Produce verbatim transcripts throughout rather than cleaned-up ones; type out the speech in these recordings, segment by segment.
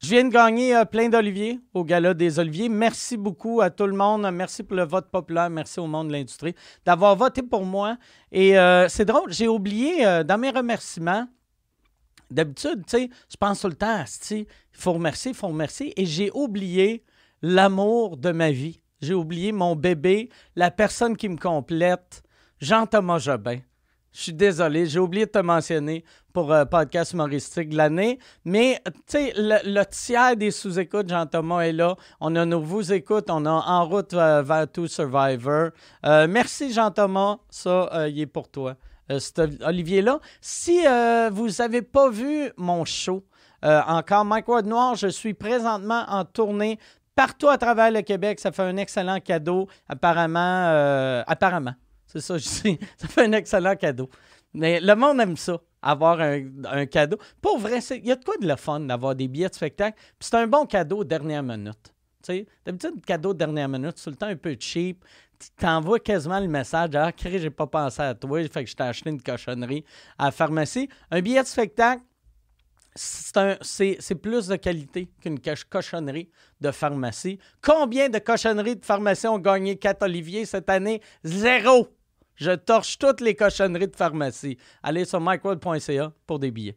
Je viens de gagner euh, plein d'oliviers au Gala des Oliviers. Merci beaucoup à tout le monde. Merci pour le vote populaire. Merci au monde de l'industrie d'avoir voté pour moi. Et euh, c'est drôle, j'ai oublié euh, dans mes remerciements, d'habitude, tu sais, je pense tout le temps, il faut remercier, il faut remercier. Et j'ai oublié l'amour de ma vie. J'ai oublié mon bébé, la personne qui me complète, Jean-Thomas Jobin. Je suis désolé, j'ai oublié de te mentionner pour euh, podcast humoristique de l'année. Mais, tu sais, le, le tiers des sous-écoutes, Jean-Thomas est là. On a nos vous-écoutes, on a En route euh, vers tout Survivor. Euh, merci, Jean-Thomas. Ça, euh, il est pour toi. Euh, cet Olivier-là. Si euh, vous n'avez pas vu mon show, euh, encore Mike Ward Noir, je suis présentement en tournée partout à travers le Québec. Ça fait un excellent cadeau, apparemment. Euh, apparemment. C'est ça, je sais. Ça fait un excellent cadeau. Mais le monde aime ça, avoir un, un cadeau. Pour vrai, il y a de quoi de le fun d'avoir des billets de spectacle. Puis c'est un bon cadeau dernière minute. T'sais, d'habitude, le cadeau de dernière minute, c'est tout le temps un peu cheap. Tu t'envoies quasiment le message « Ah, crée, j'ai pas pensé à toi, fait que je t'ai acheté une cochonnerie à la pharmacie. » Un billet de spectacle, c'est, un, c'est, c'est plus de qualité qu'une cochonnerie de pharmacie. Combien de cochonneries de pharmacie ont gagné quatre Olivier cette année? Zéro! Je torche toutes les cochonneries de pharmacie. Allez sur mike ward point c a pour des billets.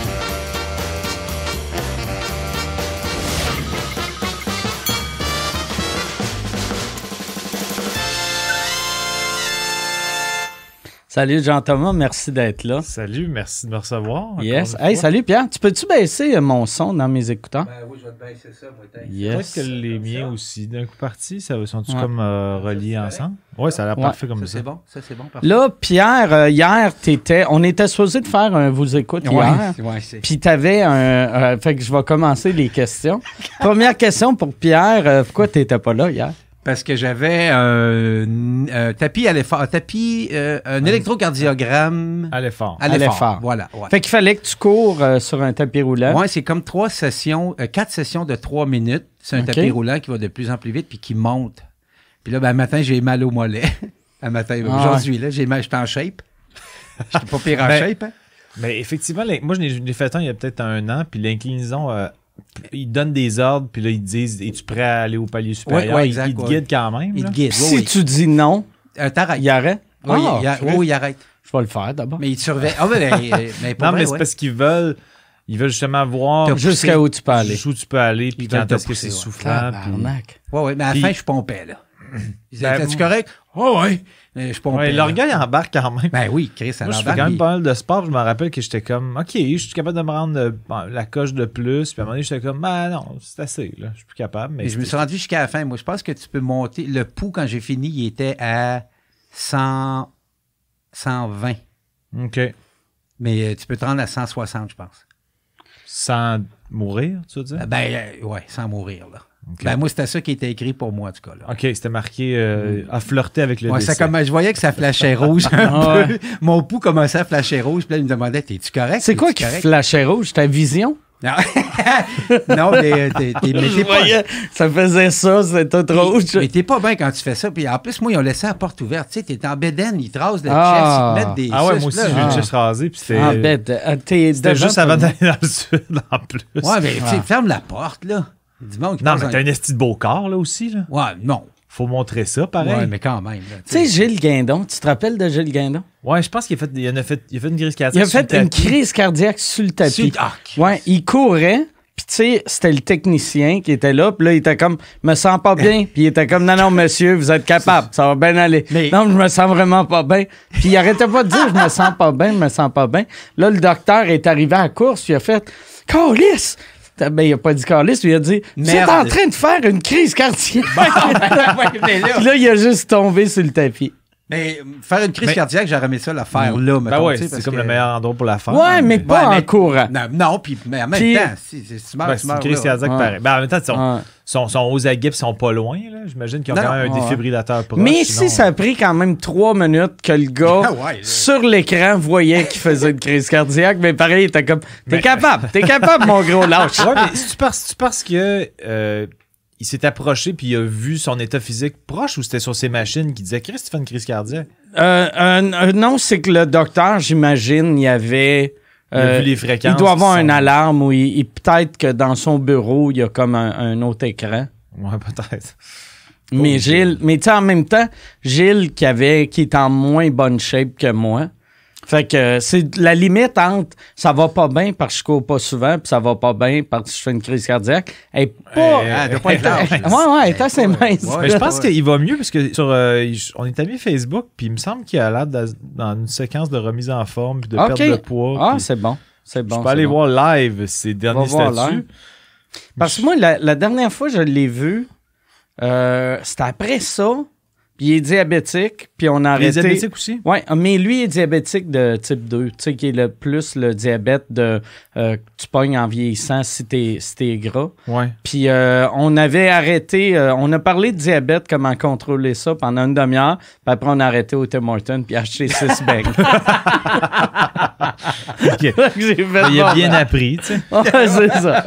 Salut Jean-Thomas, merci d'être là. Salut, merci de me recevoir. Yes. Hey, salut Pierre, tu peux-tu baisser mon son dans mes écouteurs? Ben oui, je vais te baisser ça, peut-être. Yes. Peut-être que les miens aussi, d'un coup parti, ça sont-tu ouais. comme euh, reliés ensemble? Oui, ça a l'air ouais. parfait comme ça. ça. C'est bon, ça c'est bon. Parfait. Là, Pierre, euh, hier, t'étais, on était supposé de faire un vous écoute ouais, hier. Ouais, c'est... Puis t'avais un... Euh, fait que je vais commencer les questions. Première question pour Pierre, euh, pourquoi t'étais pas là hier? Parce que j'avais un, un tapis à l'effort, un tapis, euh, un électrocardiogramme À l'effort. à l'effort. À l'effort. Voilà. Ouais. Fait qu'il fallait que tu cours euh, sur un tapis roulant. Ouais, c'est comme trois sessions, euh, quatre sessions de trois minutes. C'est un OK. tapis roulant qui va de plus en plus vite puis qui monte. Puis là, ben, un matin, j'ai mal au mollet. un matin, Ah aujourd'hui, là, j'ai mal, j'étais en shape. J'étais pas pire en Ben, shape, hein? Mais effectivement, les- moi, je l'ai, je l'ai fait un il y a peut-être un an, puis l'inclinaison, euh, ils donnent des ordres, puis là, ils te disent « Es-tu prêt à aller au palier supérieur? Ouais, ouais, Ils- exact, Ils te ouais. guident quand même. Il là. te guide. Puis Oui, si oui. tu dis non, Euh, t'arrêtes. il arrête? Oui, Ah, il, il- ok. oui, il arrête. Je vais le faire d'abord. Mais il te surveille. Ah, ben, mais, mais pour Non, vrai, mais c'est ouais. parce qu'ils veulent... Ils veulent justement voir T'as Jusqu'à où tu peux aller. jusqu'où tu peux aller, puis Ils veulent quand te est-ce que pousser, c'est ouais. soufflant. puis- Tabarnak. Ouais, ouais, mais à la Puis- fin, je pompais, là. Ils disaient, Ben, t'es-tu correct? Oh, ouais. Mais je pompais. Ouais, là. l'orgueil embarque quand même. Ben oui, Chris, ça Moi, je fais l'embarque, quand même mais- pas mal de sport. Je me rappelle que j'étais comme, OK, je suis capable de me rendre euh, bon, la coche de plus. Puis à un moment donné, j'étais comme, ben non, c'est assez, là. Je suis plus capable. Mais Mais je me suis rendu jusqu'à la fin. Moi, je pense que tu peux monter. Le pouls, quand j'ai fini, il était à cent, cent vingt. OK. Mais euh, tu peux te rendre à cent soixante, je pense. Sans mourir, tu veux dire? Euh, Ben, euh, ouais, sans mourir, là. OK. Ben, moi, c'était ça qui était écrit pour moi, en tout cas, là. OK, c'était marqué euh, à flirter avec le Ouais, ça décès. comme, je voyais que ça flashait rouge un Ah peu. ouais. Mon pouls commençait à flasher rouge. Puis là, il me demandait, t'es-tu correct? C'est quoi T'es-tu qui correct? flashait rouge? Ta vision? Non, non mais t'es, t'es, mais Je t'es pas... voyais, ça faisait ça, c'était tout rouge. Mais t'es pas bien quand tu fais ça. Puis en plus, moi, ils ont laissé la porte ouverte. Tu sais, t'es en bédaine, ils te rasent le Ah. chest, ils te mettent des Ah ouais, suces, moi aussi, là. je l'ai Ah. juste rasé. Puis c'était, Ah, bête. Euh, t'es c'était devant juste ton- avant d'aller dans le sud, en plus. Ouais, mais tu sais, Ah. ferme la porte, là. Il y a du monde qui Non, passe mais en- t'as un esti de beau corps, là, aussi, là. Ouais, non. Faut montrer ça, pareil. Ouais, mais quand même. Là, Tu sais, Gilles Guindon, tu te rappelles de Gilles Guindon? Ouais, je pense qu'il a fait, il en a fait, il a fait une crise Il a cardiaque. sur fait le une tapis. crise cardiaque sur le tapis. Sur- ah, Ouais, il courait, puis tu sais, c'était le technicien qui était là, puis là, il était comme, me sens pas bien, puis il était comme, non, non, monsieur, vous êtes capable, ça va bien aller. Mais- Non, je me sens vraiment pas bien. Puis il arrêtait pas de dire, je me sens pas bien, je me sens pas bien. Là, le docteur est arrivé à la course, il a fait, Calice! Ben, il a pas dit Calice, il a dit, vous êtes Merde. en train de faire une crise cardiaque. ouais, mais là, Puis là, il a juste tombé sur le tapis. mais euh, faire une crise Mais- cardiaque, j'aurais aimé ça la faire là, Ben mettons, ouais, tu sais, c'est parce comme que- le meilleur endroit pour la faire. Ouais, mais pas Ouais, en mais- courant. Non, non, puis mais en même Puis- temps, si, si, si tu meurs, Ben, tu c'est une meurs, crise là. cardiaque Ouais. pareil. Ben, en même temps, ils sont, Ouais. sont, sont aux aguets pis sont pas loin, là. J'imagine qu'ils ont Non, quand même non, un ouais. défibrillateur proche. Mais sinon- si ça a pris quand même trois minutes que le gars, Ah ouais, là. sur l'écran, voyait qu'il faisait une crise cardiaque, mais pareil, il était comme, t'es Mais- capable, t'es capable, mon gros lâche. Ouais, mais c'est-tu parce, c'est-tu parce que euh, il s'est approché puis il a vu son état physique proche ou c'était sur ses machines qui disait Chris, tu fais une crise cardiaque? Euh, euh, euh, non, c'est que le docteur, j'imagine, il y avait Il a vu les fréquences. Il doit avoir qui une sont- alarme ou il, il- peut-être que dans son bureau, il y a comme un, un autre écran. Ouais, peut-être. Mais Oh, Gilles, mais tu sais, en même temps, Gilles qui avait, qui est en moins bonne shape que moi. Fait que euh, c'est la limite entre ça va pas bien parce que je cours pas souvent, puis ça va pas bien parce que je fais une crise cardiaque. Elle est pas. Euh, Ah, elle doit pas être large. ouais, ouais, elle est assez mince. Ouais, Mais je pense ouais. qu'il va mieux parce que sur, euh, il- on est amis Facebook, puis il me semble qu'il a l'air de- dans une séquence de remise en forme puis de Ok. perte de poids. Ah, puis c'est bon. C'est bon. je peux c'est aller bon. voir live ses derniers Va voir statuts. live. Parce que moi, la, la dernière fois que je l'ai vu, euh, c'était après ça. Puis il est diabétique, puis on a Les arrêté. diabétiques aussi? Oui, mais lui est diabétique de type deux, tu sais, qui est le plus le diabète de euh, que tu pognes en vieillissant si t'es, si t'es gras. Ouais. Puis euh, on avait arrêté, euh, on a parlé de diabète, comment contrôler ça pendant une demi-heure, puis après on a arrêté au Tim Hortons puis acheté six beignes. Ok. J'ai fait Il a bon, bien ben. appris, tu sais. Ouais, c'est ça.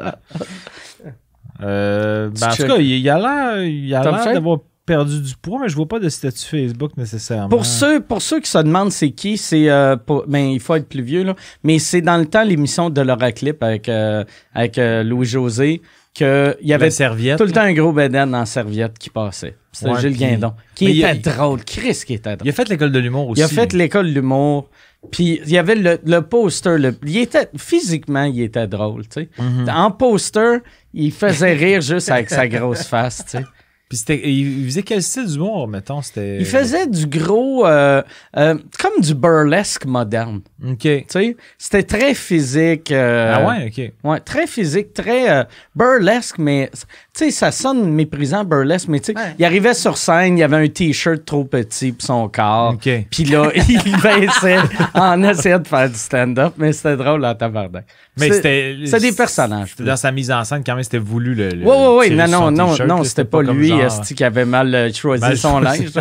Euh, ben, en Tu tout cas, il, il a l'air, il a T'as l'air fait? d'avoir perdu du poids, mais je vois pas de statut Facebook nécessairement. Pour ceux, pour ceux qui se demandent c'est qui, c'est euh, pour- ben, il faut être plus vieux, là, mais c'est dans le temps l'émission de Laura Clip avec, euh, avec euh, Louis-José qu'il y avait La serviette. tout le temps un gros bédaine en serviette qui passait. C'était Ouais, Gilles puis- Guindon. Qui Mais il était a- drôle. Chris qui était drôle. Il a fait l'école de l'humour aussi. Il a fait l'école de l'humour. Puis il y avait le, le poster. Le, il était, physiquement, il était drôle. Tu sais. Mhm. En poster, il faisait rire juste avec sa grosse face. Tu sais. Puis c'était, il faisait quel style d'humour, mettons? C'était... Il faisait du gros. euh, euh, comme du burlesque moderne. OK. Tu sais. C'était très physique. euh, Ah ouais, OK. Ouais, très physique, très euh, burlesque, mais tu sais, ça sonne méprisant burlesque, mais tu sais, Ouais. il arrivait sur scène, il avait un t-shirt trop petit pour son corps. OK. Puis là, il baissait en essayant de faire du stand-up, mais c'était drôle en tabarnak. Mais C'est- c'était... c'est des personnages. C'était dans sa mise en scène, quand même, c'était voulu. Le, le- Oui, oui, oui. tirer Non, sur non, son non, t-shirt, non, là, c'était pas comme lui, genre- esti, qui avait mal euh, choisi Mal son choisi. linge.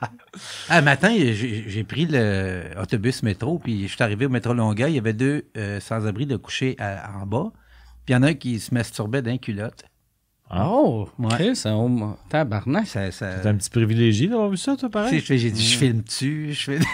Un matin, j'ai j'ai pris l'autobus métro, puis je suis arrivé au métro Longueuil. Il y avait deux euh, sans-abri de coucher à- en bas. Puis il y en a un qui se masturbait d'un culotte. Oh, Ouais. Chris, c'est un tabarnak. Ça, ça... T'es un petit privilégié d'avoir vu ça, toi, Tu sais, pareil? je fais- j'ai dit, je filme dessus, je fais...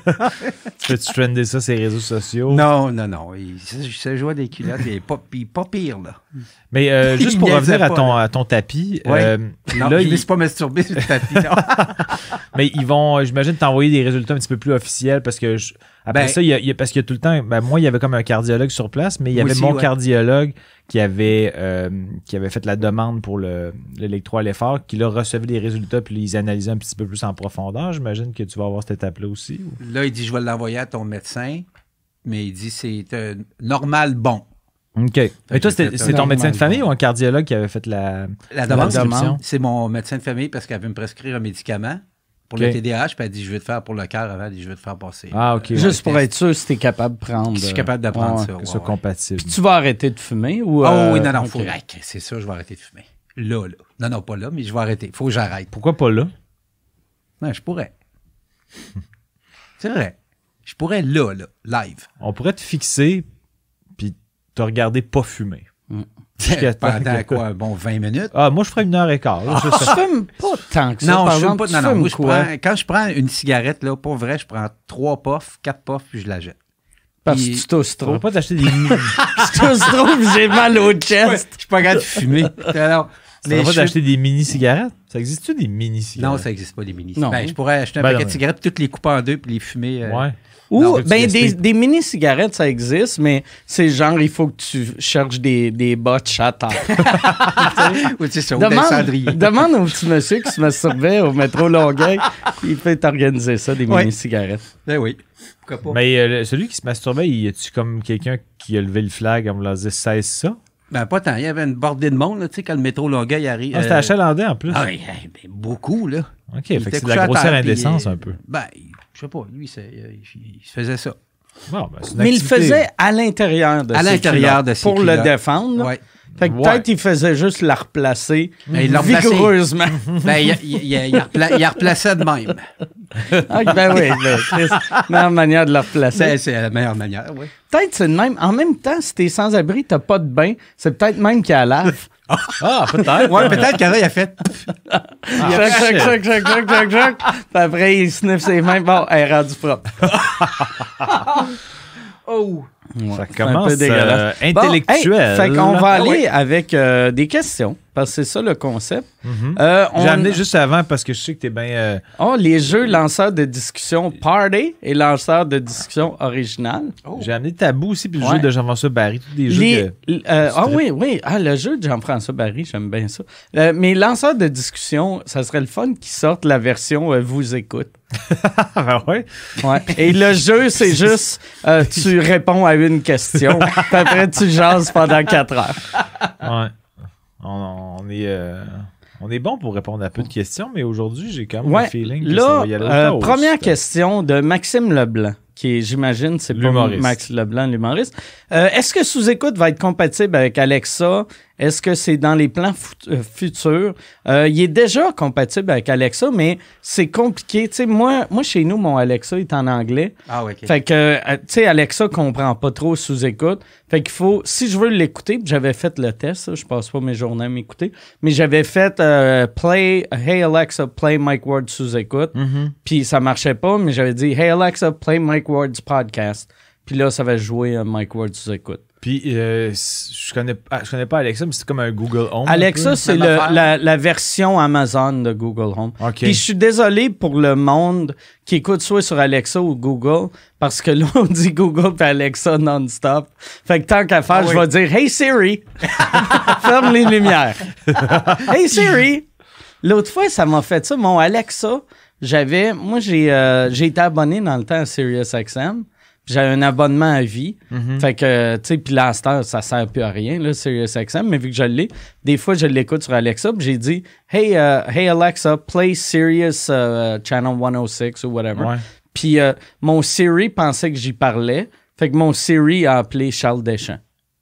Tu fais-tu trender ça sur les réseaux sociaux? Non, non, non. Il se, se jouait des culottes, il est pas, il est pas pire, là. Mais euh, juste Il pour niaisait revenir à pas, ton, là. à ton tapis, Ouais. euh, Non, là, je ne me il- suis pas masturbé sur le tapis, non. mais ils vont, j'imagine, t'envoyer des résultats un petit peu plus officiels parce que je- après Ben- ça, il y a, il y a- parce qu'il y a tout le temps, ben, moi, il y avait comme un cardiologue sur place, mais il y Moi avait aussi, mon ouais. cardiologue qui avait, euh, qui avait fait la demande pour le, l'électro à l'effort, qui là recevait les résultats puis ils analysaient un petit peu plus en profondeur. J'imagine que tu vas avoir cette étape-là aussi. ou- Là, il dit, je vais l'envoyer à ton médecin, mais il dit, c'est euh, normal bon. OK. Mais toi, j'ai c'était- fait c'est un ton médecin de normal, famille ou un cardiologue qui avait fait la, La la demande, description? c'est mon médecin de famille parce qu'elle veut me prescrire un médicament pour OK. le T D A H, puis elle dit, je vais te faire pour le cœur avant, elle dit, je vais te faire passer. Ah, OK. Juste ouais, pour être sûr si t'es capable de prendre. Je suis euh, capable d'apprendre ouais. ça. que ouais, ce soit ouais. compatible. Puis tu vas arrêter de fumer ou. Oh euh, oui, non, non, ok. faut... Hey, c'est sûr, je vais arrêter de fumer. Là, là. Non, non, pas là, mais je vais arrêter. Faut que j'arrête. Pourquoi pas là? Non, je pourrais. C'est vrai. Je pourrais là, là, live. On pourrait te fixer puis te regarder pas fumer. Jusqu'à temps Pendant que- quoi, un bon vingt minutes? Ah, moi, je ferais une heure et quart. là, Tu c'est ça. fumes pas tant que ça. Non, par je fume exemple, pas. tu Non, non, fumes moi, je quoi? prends, quand je prends une cigarette, là, pour vrai, je prends trois puffs, quatre puffs, puis je la jette. Parce que Puis- tu tousses Tu trop. pourrais pas t'acheter des mini. Tu tousses trop, puis j'ai mal au Ouais, chest. je suis pas capable de fumer. Alors, Tu les pourrais pas cheveux- t'acheter des mini cigarettes? Ça existe-tu des mini cigarettes? Non, ça n'existe pas, des mini. Non. Ben, je pourrais acheter un Ben, paquet non, de mais- cigarettes, puis toutes les couper en deux, puis les fumer. euh, Ouais. Ou, Non, veux-tu ben, tester? des, des mini-cigarettes, ça existe, mais c'est genre, il faut que tu cherches des, des botches à terre. Ou c'est ça, ou des demande, cendriers. demande au petit monsieur qui se masturbait au métro Longueuil. Il peut t'organiser ça, des Ouais. mini-cigarettes. Ben oui. Pourquoi pas? Mais euh, le- celui qui se masturbait, y a-tu comme quelqu'un qui a levé le flag en voulant dire cesse ça? Ben, pas tant. Il y avait une bordée de monde, là, tu sais, quand le métro Longueuil arrive. Ah, c'était euh, achalandais en plus. Ah, oui, hey, ben, beaucoup, là. OK, Il fait que était c'est de couché la à grossière terre, puis, indécence euh, un peu. Ben, je sais pas. Lui, c'est, euh, il, il se faisait ça. Bon, ben, c'est une Mais il le activité. faisait à l'intérieur de À ses l'intérieur culottes de ses pour le culottes. défendre. là. Ouais. Fait que Ouais. peut-être qu'il faisait juste la replacer Ben, il l'a replacé. vigoureusement. Ben, il, il, il, il, repla- il replaçait de même. Ah, ben oui, ben, Chris, meilleure manière de la replacer. C'est, c'est la meilleure manière, oui. Peut-être c'est de même. En même temps, si t'es sans-abri, t'as pas de bain, c'est peut-être même qu'il y a la lave. Ah, peut-être. Ouais, peut-être qu'avant, il a fait. Choc, choc, choc, choc, choc, choc, choc. Puis après, il sniffe ses mains. Bon, elle est rendue propre. Oh! Ouais, Ça c'est un commence peu dégueulasse. euh, Bon, intellectuel. hey, fait qu'on va Ah aller oui. avec euh, des questions, parce que c'est ça le concept. Mhm. Euh, on- J'ai amené juste avant parce que je sais que t'es bien... euh, Oh, les jeux lanceurs de discussion Party et lanceurs de discussion original. J'ai amené Tabou aussi, puis le Ouais. jeu de Jean-François Barry. Tous des Les- jeux que... euh, ah tu oui, oui. Ah, le jeu de Jean-François Barry, j'aime bien ça. Euh, mais lanceurs de discussion, ça serait le fun qu'ils sortent la version euh, vous écoute. Ah ben ouais. Ouais. Et le jeu, c'est juste euh, tu réponds à une question, puis après tu jases pendant quatre heures. Ouais. On, on est... euh, On est bon pour répondre à peu de questions, mais aujourd'hui, j'ai quand même Ouais. le feeling que ça Là, va y aller euh, au première hausse. question de Maxime Leblanc, qui est, j'imagine, c'est pas L'humoriste. Max Leblanc, l'humoriste. Euh, Est-ce que Sous-Écoute va être compatible avec Alexa? Est-ce que c'est dans les plans fut- euh, futurs? Euh, il est déjà compatible avec Alexa, mais c'est compliqué. Tu sais, moi, moi, chez nous, mon Alexa est en anglais. Ah, ouais, OK. Fait que, euh, tu sais, Alexa comprend pas trop Sous-Écoute. Fait qu'il faut, si je veux l'écouter, puis j'avais fait le test, ça, je passe pas mes journées à m'écouter, mais j'avais fait euh, play, Hey Alexa, play Mike Ward Sous-Écoute. Mhm. Puis ça marchait pas, mais j'avais dit Hey Alexa, play Mike Ward's podcast. Puis là, ça va jouer euh, Mike Ward Sous-Écoute. Puis, euh, je connais, ah, je connais pas Alexa, mais c'est comme un Google Home. un Alexa, peu. c'est Même le- affaire. la, la version Amazon de Google Home. OK. Puis je suis désolé pour le monde qui écoute soit sur Alexa ou Google, parce que là, on dit Google puis Alexa non-stop. Fait que tant qu'à faire, Ah je oui. vais dire Hey Siri, ferme les lumières. Hey Siri. L'autre fois, ça m'a fait ça. Mon Alexa, j'avais... Moi, j'ai euh, j'ai été abonné dans le temps à SiriusXM. Puis j'avais un abonnement à vie. Mhm. Fait que, tu sais, puis là, à cette heure, ça sert plus à rien, là, SiriusXM. Mais vu que je l'ai, des fois, je l'écoute sur Alexa. Puis j'ai dit, hey, euh, hey Alexa, play Sirius euh, Channel cent six ou whatever. Ouais. Puis euh, mon Siri pensait que j'y parlais. Fait que mon Siri a appelé Charles Deschamps.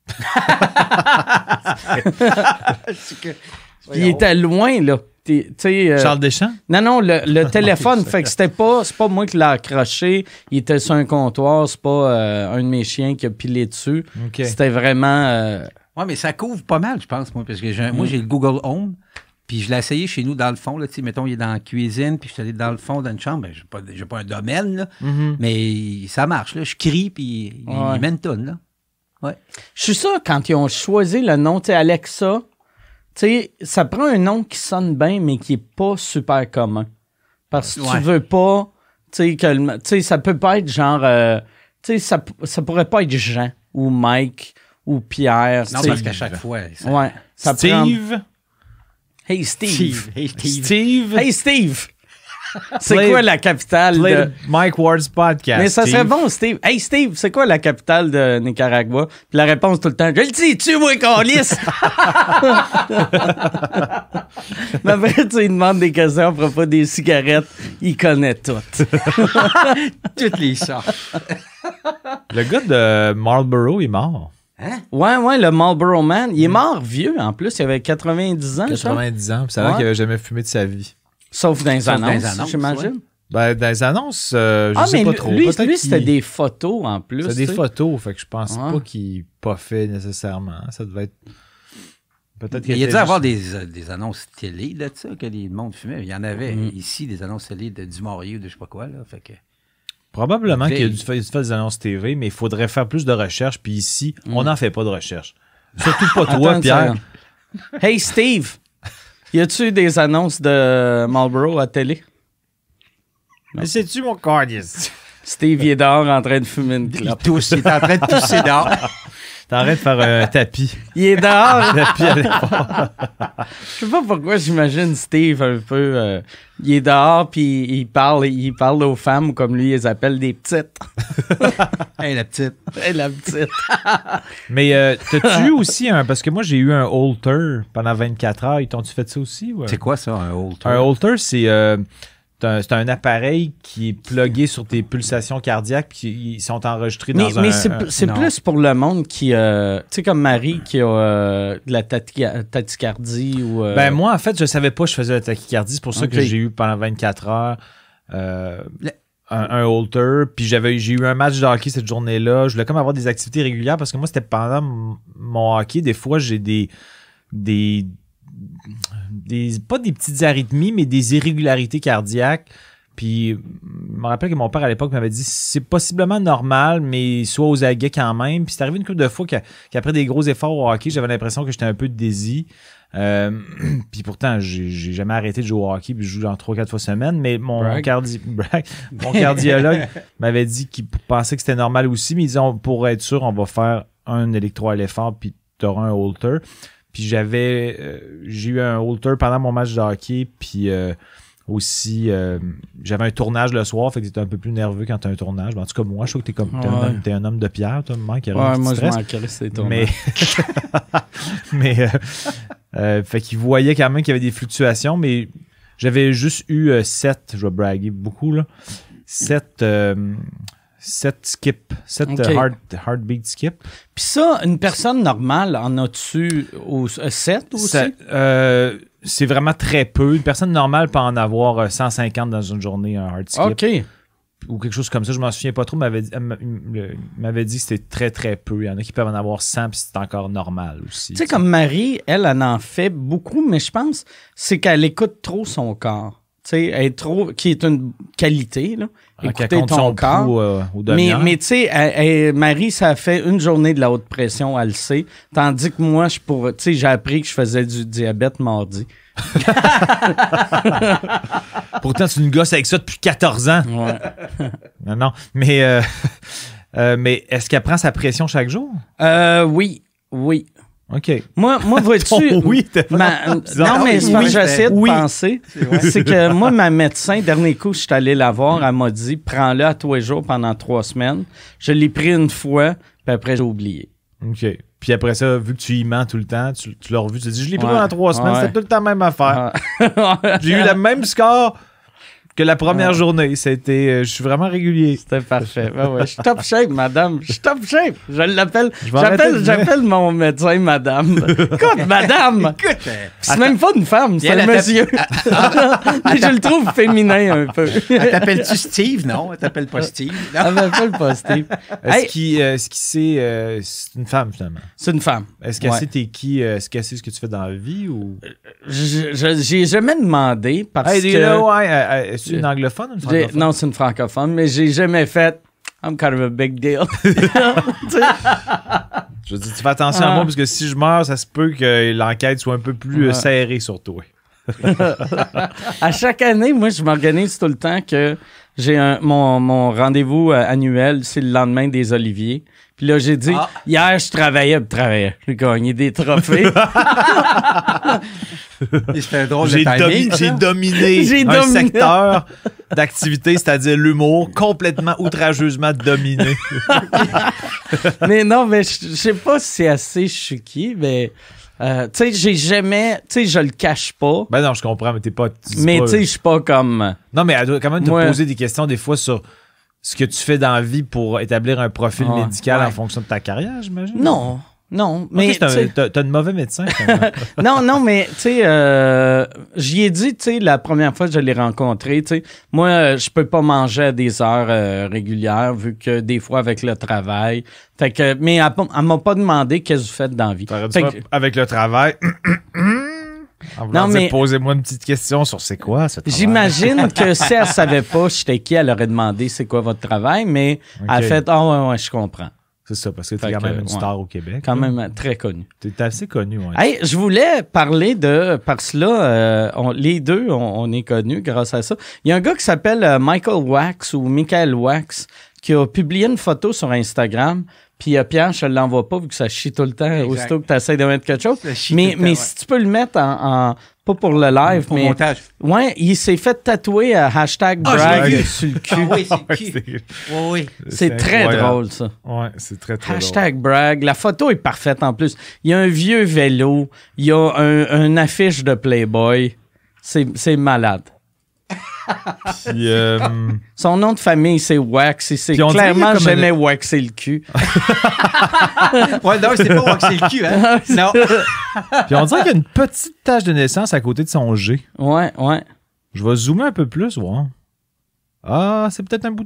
Puis il était loin, là. T'es- Tu sais. euh, Charles Deschamps? non, non, le, le téléphone, fait que c'était pas, c'est pas moi qui l'ai accroché, il était sur un comptoir, c'est pas euh, un de mes chiens qui a pilé dessus. OK. C'était vraiment... euh, Ouais, mais ça couvre pas mal, je pense, moi, parce que j'ai un- Mm. moi, j'ai le Google Home, puis je l'ai essayé chez nous dans le fond, là, tu sais, mettons, il est dans la cuisine, puis je suis allé dans le fond d'une chambre, ben, j'ai pas, j'ai pas un domaine, là, Mhm. mais ça marche, là, je crie, puis il, Ouais. il met une toune, là. Ouais. Je suis sûr, quand ils ont choisi le nom, tu sais, Alexa, tu sais, ça prend un nom qui sonne bien, mais qui est pas super commun. Parce que Ouais. tu veux pas, tu sais, que le- tu sais, ça peut pas être genre, euh, tu sais, ça, p- ça pourrait pas être Jean ou Mike ou Pierre. Non, tu sais. parce qu'à chaque fois, ça... Ouais. Ça prend- Steve? Hey Steve. Steve. Hey, Steve. Steve? Hey Steve. C'est Play- quoi la capitale Play de... the Mike Ward's podcast. Mais ça serait Steve. bon, Steve. Hey, Steve, c'est quoi la capitale de Nicaragua? Puis la réponse tout le temps, je le dis, tu moi, câlisse! Mais après, tu lui demandes des questions à propos des cigarettes, il connaît tout. Toutes les sortes. Le gars de Marlboro est mort. Hein? Ouais, ouais, le Marlboro Man, il est mort vieux, en plus, il avait quatre-vingt-dix ans, je pense. quatre-vingt-dix ans, puis ça a l'air Ouais. qu'il avait jamais fumé de sa vie. Sauf dans les Sauf dans les annonces, annonces, j'imagine. Ben, dans les annonces, euh, je Ah, sais mais pas lui, trop. lui, Peut-être lui, qu'il- c'était des photos, en plus. C'était des tu sais. photos, fait que je pense Ouais. pas qu'il pas fait nécessairement. Ça devait être... Peut-être qu'il Il y a était dû avoir juste- des, euh, des annonces télé là, de ça, que les monde fumait. Il y en avait Mm. ici, des annonces télé de Dumouriez ou de je sais pas quoi. Là, fait que... Probablement qu'il y a Vieille. dû faire, faire des annonces T V, mais il faudrait faire plus de recherches. Puis ici, Mm. on n'en fait pas de recherche. Surtout pas toi, Attends une Pierre. seconde. Hey, Steve, y a-tu des annonces de Marlboro à télé? Mais c'est-tu mon cardis? Steve, il est dehors en train de fumer une Il clope. tousse, il est en train de tousser dehors. T'arrêtes de faire un tapis. Il est dehors. tapis à l'épaule. Je sais pas pourquoi j'imagine Steve un peu. euh, il est dehors puis il parle, il parle aux femmes comme lui, ils les appellent des petites. Hey, la petite. Hey, la petite. Mais euh, t'as-tu eu aussi un... Parce que moi, j'ai eu un halter pendant vingt-quatre heures. Ils t'ont-tu fait ça aussi? Ouais? C'est quoi ça, un holter? Un halter, c'est... euh, c'est un, c'est un appareil qui est plugué sur tes pulsations cardiaques puis ils sont enregistrés Mais, dans un... mais c'est, un- c'est non. plus pour le monde qui. euh, tu sais, comme Marie qui a euh, de la tachy- tachycardie ou. euh, Ben moi, en fait, je savais pas que je faisais la tachycardie. C'est pour ça Ok. que j'ai eu pendant vingt-quatre heures euh, Le- un, un halter. Puis j'avais, j'ai eu un match de hockey cette journée-là. Je voulais comme avoir des activités régulières parce que moi, c'était pendant m- mon hockey. Des fois, j'ai des... des des pas des petites arythmies, mais des irrégularités cardiaques. Puis, je me rappelle que mon père, à l'époque, m'avait dit c'est possiblement normal, mais soit aux aguets quand même. Puis, c'est arrivé une couple de fois qu'à- qu'après des gros efforts au hockey, j'avais l'impression que j'étais un peu désy. Euh, puis pourtant, j'ai, j'ai jamais arrêté de jouer au hockey, puis je joue genre trois quatre fois semaine. Mais mon, Brag. cardi- brag. mon cardiologue m'avait dit qu'il pensait que c'était normal aussi, mais il disait on- pour être sûr, on va faire un électroaléphore, puis tu auras un halter. Puis j'avais, euh, j'ai eu un halter pendant mon match de hockey, puis euh, aussi, euh, j'avais un tournage le soir, fait que t'es un peu plus nerveux quand t'as un tournage. Mais en tout cas, moi, je trouve que t'es comme t'es un, Ouais. homme, t'es un homme de pierre, toi, Mike. qui a Ouais, rien qui te moi, je stresse. manquerais ces tournages. Mais, mais euh, euh, fait qu'il voyait quand même qu'il y avait des fluctuations, mais j'avais juste eu euh, sept, je vais braguer beaucoup, là, sept, euh, sept skip, sept Ok. euh, heart, heartbeat skip. Puis ça, une personne normale en a-tu au sept aussi? Ça, euh, c'est vraiment très peu. Une personne normale peut en avoir euh, cent cinquante dans une journée, un heart skip. OK. Ou quelque chose comme ça, je m'en souviens pas trop, m'avait dit, elle m'a- il m'avait dit que c'était très très peu. Il y en a qui peuvent en avoir cent, puis c'est encore normal aussi. Tu sais, comme Marie, elle, elle en fait beaucoup, mais je pense c'est qu'elle écoute trop son corps. Tu sais, elle est trop, qui est une qualité, là. Ah, qu'elle Écouter compte ton son corps. pouls, euh, au Mais, demi-heure. mais tu sais, elle- elle- Marie, ça fait une journée de la haute pression, elle le sait. Tandis que moi, je pourrais, tu sais, j'ai appris que je faisais du diabète mardi. Pourtant, tu nous gosses avec ça depuis quatorze ans. Ouais. Non, non. Mais, euh, euh, mais est-ce qu'elle prend sa pression chaque jour? Euh, oui, oui. OK. Moi, moi vois-tu. Ton oui, t'es ma- vraiment bizarre. non, mais c'est Oui, parce que mais- j'essaie de oui. penser. C'est que moi, ma médecin, dernier coup, je suis allé la voir, elle m'a dit prends-le à tous les jours pendant trois semaines. Je l'ai pris une fois, puis après, j'ai oublié. OK. Puis après ça, vu que tu y mens tout le temps, tu, tu l'as revu, tu te dis, je l'ai pris Ouais. pendant trois semaines, Ouais. c'était tout le temps la même affaire. Ah. J'ai eu le même score que la première Ouais. journée. C'était, euh, je suis vraiment régulier. C'était parfait. Ben ouais, je suis top shape, madame. Je suis top shape. Je l'appelle. Je vais arrêter de J'appelle, dire. j'appelle mon médecin, madame. Écoute, madame. Écoute, euh, C'est même pas une femme, c'est elle, un elle monsieur. Mais je le trouve féminin un peu. elle t'appelle-tu Steve? Non, elle t'appelle pas Steve. Non. Elle m'appelle pas Steve. Est-ce Hey, qu'il euh, est-ce qu'il sait, euh, c'est une femme finalement. c'est une femme. Est-ce qu'elle Ouais. sait t'es qui, euh, est-ce qu'elle sait ce que tu fais dans la vie ou? Je, je, j'ai jamais demandé parce Hey, que. you know, ouais, euh, euh, est-ce une anglophone ou une j'ai- francophone? non, c'est une francophone, mais j'ai jamais fait. I'm kind of a big deal. Tu sais? Je dis, tu fais attention Ah. à moi parce que si je meurs, ça se peut que l'enquête soit un peu plus euh, Ouais. serrée sur toi. À chaque année, moi, je m'organise tout le temps que j'ai un, mon, mon rendez-vous euh, annuel, c'est le lendemain des Oliviers. Puis là, j'ai dit, Ah. hier, je travaillais, je travaillais. J'ai gagné des trophées. Et C'était un drôle de J'ai, timing. domi- ça. j'ai dominé J'ai un dominé. secteur d'activité, c'est-à-dire l'humour, complètement outrageusement dominé. Mais non, mais je je sais pas si c'est assez chuki, mais euh, tu sais, j'ai jamais, tu sais, je le cache pas. Ben non, je comprends, mais t'es pas... tu dis Mais pas- tu sais, je suis pas comme. Non, mais elle doit quand même te Moi- poser des questions des fois sur ce que tu fais dans la vie pour établir un profil Ouais. médical Ouais. en fonction de ta carrière, j'imagine. Non, non. Mais Mais tu sais- t'as, t'as de mauvais médecins. finalement. non, non, mais tu sais, euh, j'y ai dit, tu sais, la première fois que je l'ai rencontré, tu sais, moi, euh, je peux pas manger à des heures euh, régulières vu que des fois avec le travail. Fait que, mais elle, elle m'a pas demandé qu'est-ce que vous faites dans la vie. T'aurais dû Fait faire que- avec le travail. En voulant Non, dire, mais- posez-moi une petite question sur c'est quoi ce travail. J'imagine que si elle savait pas j'étais qui, elle aurait demandé c'est quoi votre travail, mais elle a Ok. fait ah ouais, ouais, je comprends. C'est ça, parce que t'es Fait quand que, même une ouais. star au Québec. Quand là. même euh, très connu. T'es assez connu, ouais. Hey, je voulais parler de parce que là, euh, on- les deux, on, on est connus grâce à ça. Il y a un gars qui s'appelle euh, Michael Wax ou Michael Wax qui a publié une photo sur Instagram. Puis euh, Pierre, je ne l'envoie pas vu que ça chie tout le temps Exact. aussitôt que tu essaies de mettre quelque chose. Ça chie Mais, tout le temps, mais ouais. si tu peux le mettre en, en- pas pour le live, Pour mais montage. ouais, il s'est fait tatouer euh, hashtag Ah, je brag l'ai vu. sur le cul. Ah oui, c'est Ouais, qui? c'est, Oui, oui. C'est très incroyable. drôle, ça. Ouais, c'est très, très Hashtag brag. La photo est parfaite en plus. Il y a un vieux vélo. Il y a un, un affiche de Playboy. C'est, c'est malade. drôle. Puis, euh, Son nom de famille, c'est Wax. Et c'est Puis on dirait clairement comme jamais une- waxer le cul. Ouais, non, c'était pas waxer le cul, hein? Non. puis on dirait qu'il y a une petite tache de naissance à côté de son G. Ouais, ouais. Je vais zoomer un peu plus, voir. Ah, c'est peut-être un bouton.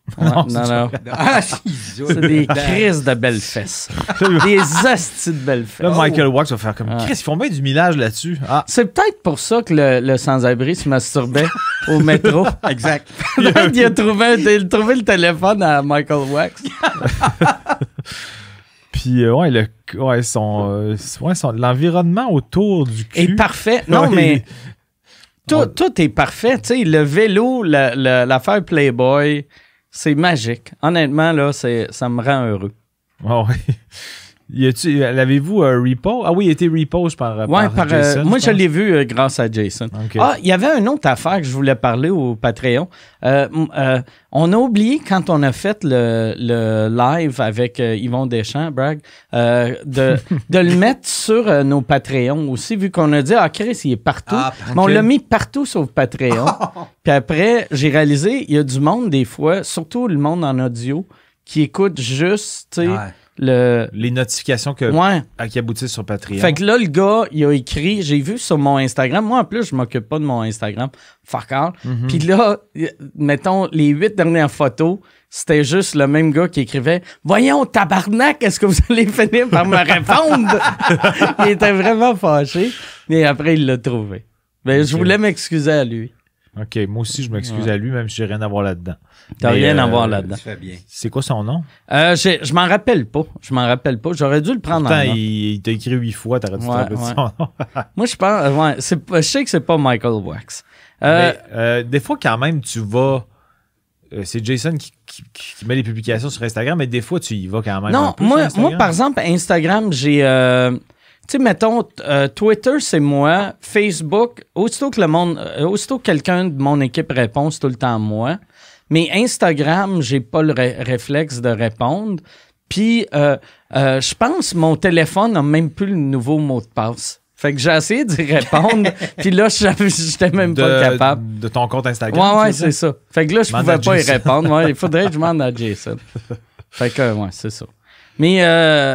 Ouais, non, non. Ah, ciseaux. C'est des crises de belles fesses. Des hosties de belles fesses. Là, Michael Wax va faire comme, Ah. Chris, ils font bien du millage là-dessus. Ah, C'est peut-être pour ça que le, le sans-abri se masturbait au métro. Exact. Peut-être qu'il a trouvé, il a trouvé le téléphone à Michael Wax. puis euh, ouais, le, ouais, son, euh, ouais, son, l'environnement autour du cul. Est parfait. Non, Ouais. mais tout, Ouais. tout est parfait. Tu sais, le vélo, la- la- l'affaire Playboy, c'est magique. Honnêtement, là, c'est, ça me rend heureux. Ah ouais. Y a-tu, l'avez-vous un repo? Ah oui, il a été repost par, Ouais, par par, euh, Jason. moi, je pense. l'ai vu euh, grâce à Jason. Ok. Ah, il y avait une autre affaire que je voulais parler au Patreon. Euh, m- euh, on a oublié, quand on a fait le, le live avec euh, Yvon Deschamps, Bragg, euh, de, de le mettre sur euh, nos Patreons aussi, vu qu'on a dit, ah, Chris, il est partout. Ah, Mais on ok. l'a mis partout sauf Patreon. Puis après, j'ai réalisé, il y a du monde des fois, surtout le monde en audio, qui écoute juste, tu sais, Ouais. le... Les notifications que, Ouais. à qui aboutissent sur Patreon. Fait que là, le gars, il a écrit, j'ai vu sur mon Instagram. Moi, en plus, je m'occupe pas de mon Instagram. Fuck all. Mhm. Puis là, y- mettons, les huit dernières photos, c'était juste le même gars qui écrivait « Voyons, tabarnak, est-ce que vous allez finir par me répondre? » Il était vraiment fâché. Mais après, il l'a trouvé. Ben, je Ok. voulais m'excuser à lui. OK, moi aussi, je m'excuse Ouais. à lui, même si j'ai rien à voir là-dedans. T'as Mais, rien à euh, voir là-dedans. Tu fais bien. C'est quoi son nom? Euh, j'ai- je m'en rappelle pas. Je m'en rappelle pas. J'aurais dû le prendre Pourtant, en note. il, il t'a écrit huit fois, t'aurais dû te Ouais, rappeler de ouais. son nom. Moi, je pense... euh, ouais, c'est pas- je sais que c'est pas Michael Wax. Euh, Mais euh, des fois, quand même, tu vas... euh, c'est Jason qui, qui- qui met les publications sur Instagram, mais des fois, tu y vas quand même un Non, peu sur moi, Instagram. moi, par exemple, Instagram, j'ai... euh, tu sais, mettons, euh, Twitter, c'est moi. Facebook, aussitôt que le monde... euh, aussitôt que quelqu'un de mon équipe répond, c'est tout le temps moi. Mais Instagram, j'ai pas le ré- réflexe de répondre. Puis, euh, euh, je pense mon téléphone n'a même plus le nouveau mot de passe. Fait que j'ai essayé d'y répondre. Puis là, je j'étais même pas de, capable. de ton compte Instagram. Ouais, ouais, tu sais c'est ça. Fait que là, je Demande pouvais à pas y Jason. répondre. Ouais, il faudrait que je demande à Jason. Fait que, ouais, c'est ça. Mais, euh,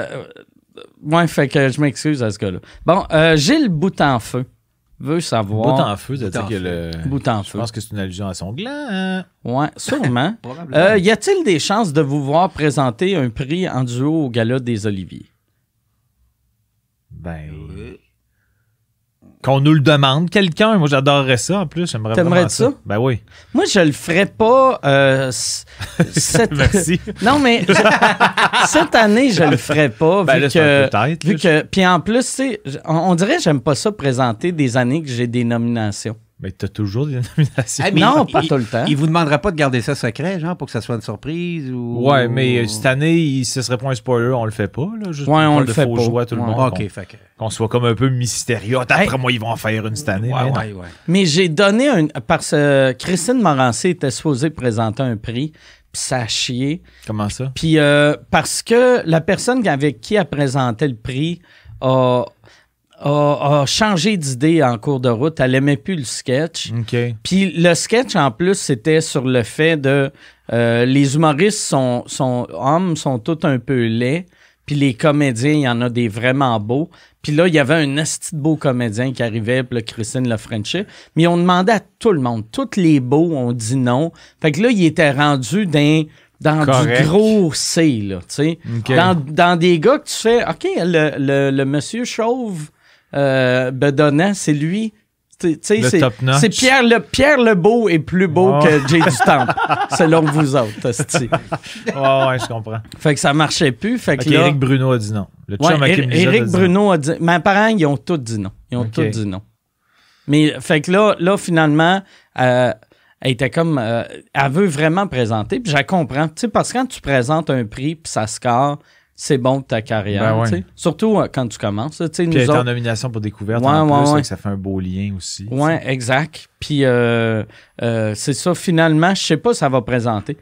ouais, fait que je m'excuse à ce gars-là. Bon, euh, Gilles Bout-en-Feu veut savoir. Bout en feu, ça veut dire Bout en que le... Bout en Je feu. pense que c'est une allusion à son gland. hein? Ouais, sûrement. Probablement. Euh, y a-t-il des chances de vous voir présenter un prix en duo au Gala des Oliviers? Ben... Euh, Qu'on nous le demande, quelqu'un. Moi, j'adorerais ça, en plus. J'aimerais T'aimerais vraiment ça? Ben oui. Moi, je le ferais pas. Euh, c- cette... Merci. Non, mais je- cette année, je le ferais pas. Ben vu là, c'est que, un peut-être. vu là. que, puis en plus, tu sais, j- on, on dirait que j'aime pas ça présenter des années que j'ai des nominations. Mais t'as toujours des nominations. Ah, mais non, il- pas il- tout le temps. Il vous demandera pas de garder ça secret, genre, pour que ça soit une surprise ou. Ouais, mais euh, cette année, il- ce serait pas un spoiler, on le fait pas, là. Juste Ouais, pour on faire le de fait faux pas. joie à tout le Ouais. monde. Ok, qu'on- fait que. Qu'on soit comme un peu mystérieux. Attends, Hey. après moi, ils vont en faire une cette année. Ouais, mais non. ouais, ouais. Mais j'ai donné un. Parce que Christine Morancé était supposée présenter un prix, puis ça a chié. Comment ça? Puis euh, parce que la personne avec qui elle présentait le prix a, a, a changé d'idée en cours de route. Elle aimait plus le sketch. OK. Puis le sketch, en plus, c'était sur le fait de... euh, les humoristes sont, sont hommes, sont tous un peu laids. Puis les comédiens, il y en a des vraiment beaux. Puis là, il y avait un asti de beau comédien qui arrivait, puis là, Christine le Frenchie. Mais on demandait à tout le monde. Tous les beaux ont dit non. Fait que là, il était rendu dans, dans du Correct. gros C, là, tu sais. OK. Dans, dans des gars que tu fais, OK, le, le, le monsieur chauve euh, bedonnant, c'est lui. Tu sais, Le c'est, top notch. c'est Pierre, le, Pierre Lebeau est plus beau Oh. que Jay du Temple, selon vous autres. hostie. Ouais, ouais, je comprends. Fait que ça marchait plus. Fait que Ok, là, Éric Bruno a dit non. Le ouais, chum à Kim Éric Lizotte a Éric dit Bruno a dit. Mes parents, ils ont tous dit non. Ils ont Ok. tous dit non. Mais fait que là, là finalement, euh, elle était comme. euh, elle veut vraiment présenter. Puis je la comprends. Tu sais, parce que quand tu présentes un prix, puis ça score, c'est bon pour ta carrière. Ben ouais. tu sais. Surtout euh, quand tu commences. Tu sais, Puis elle nous est en autres. nomination pour Découverte Ouais, en ouais, plus, ouais. fait que ça fait un beau lien aussi. Ouais, exact. Puis euh, euh, c'est ça, finalement, je sais pas si ça va présenter.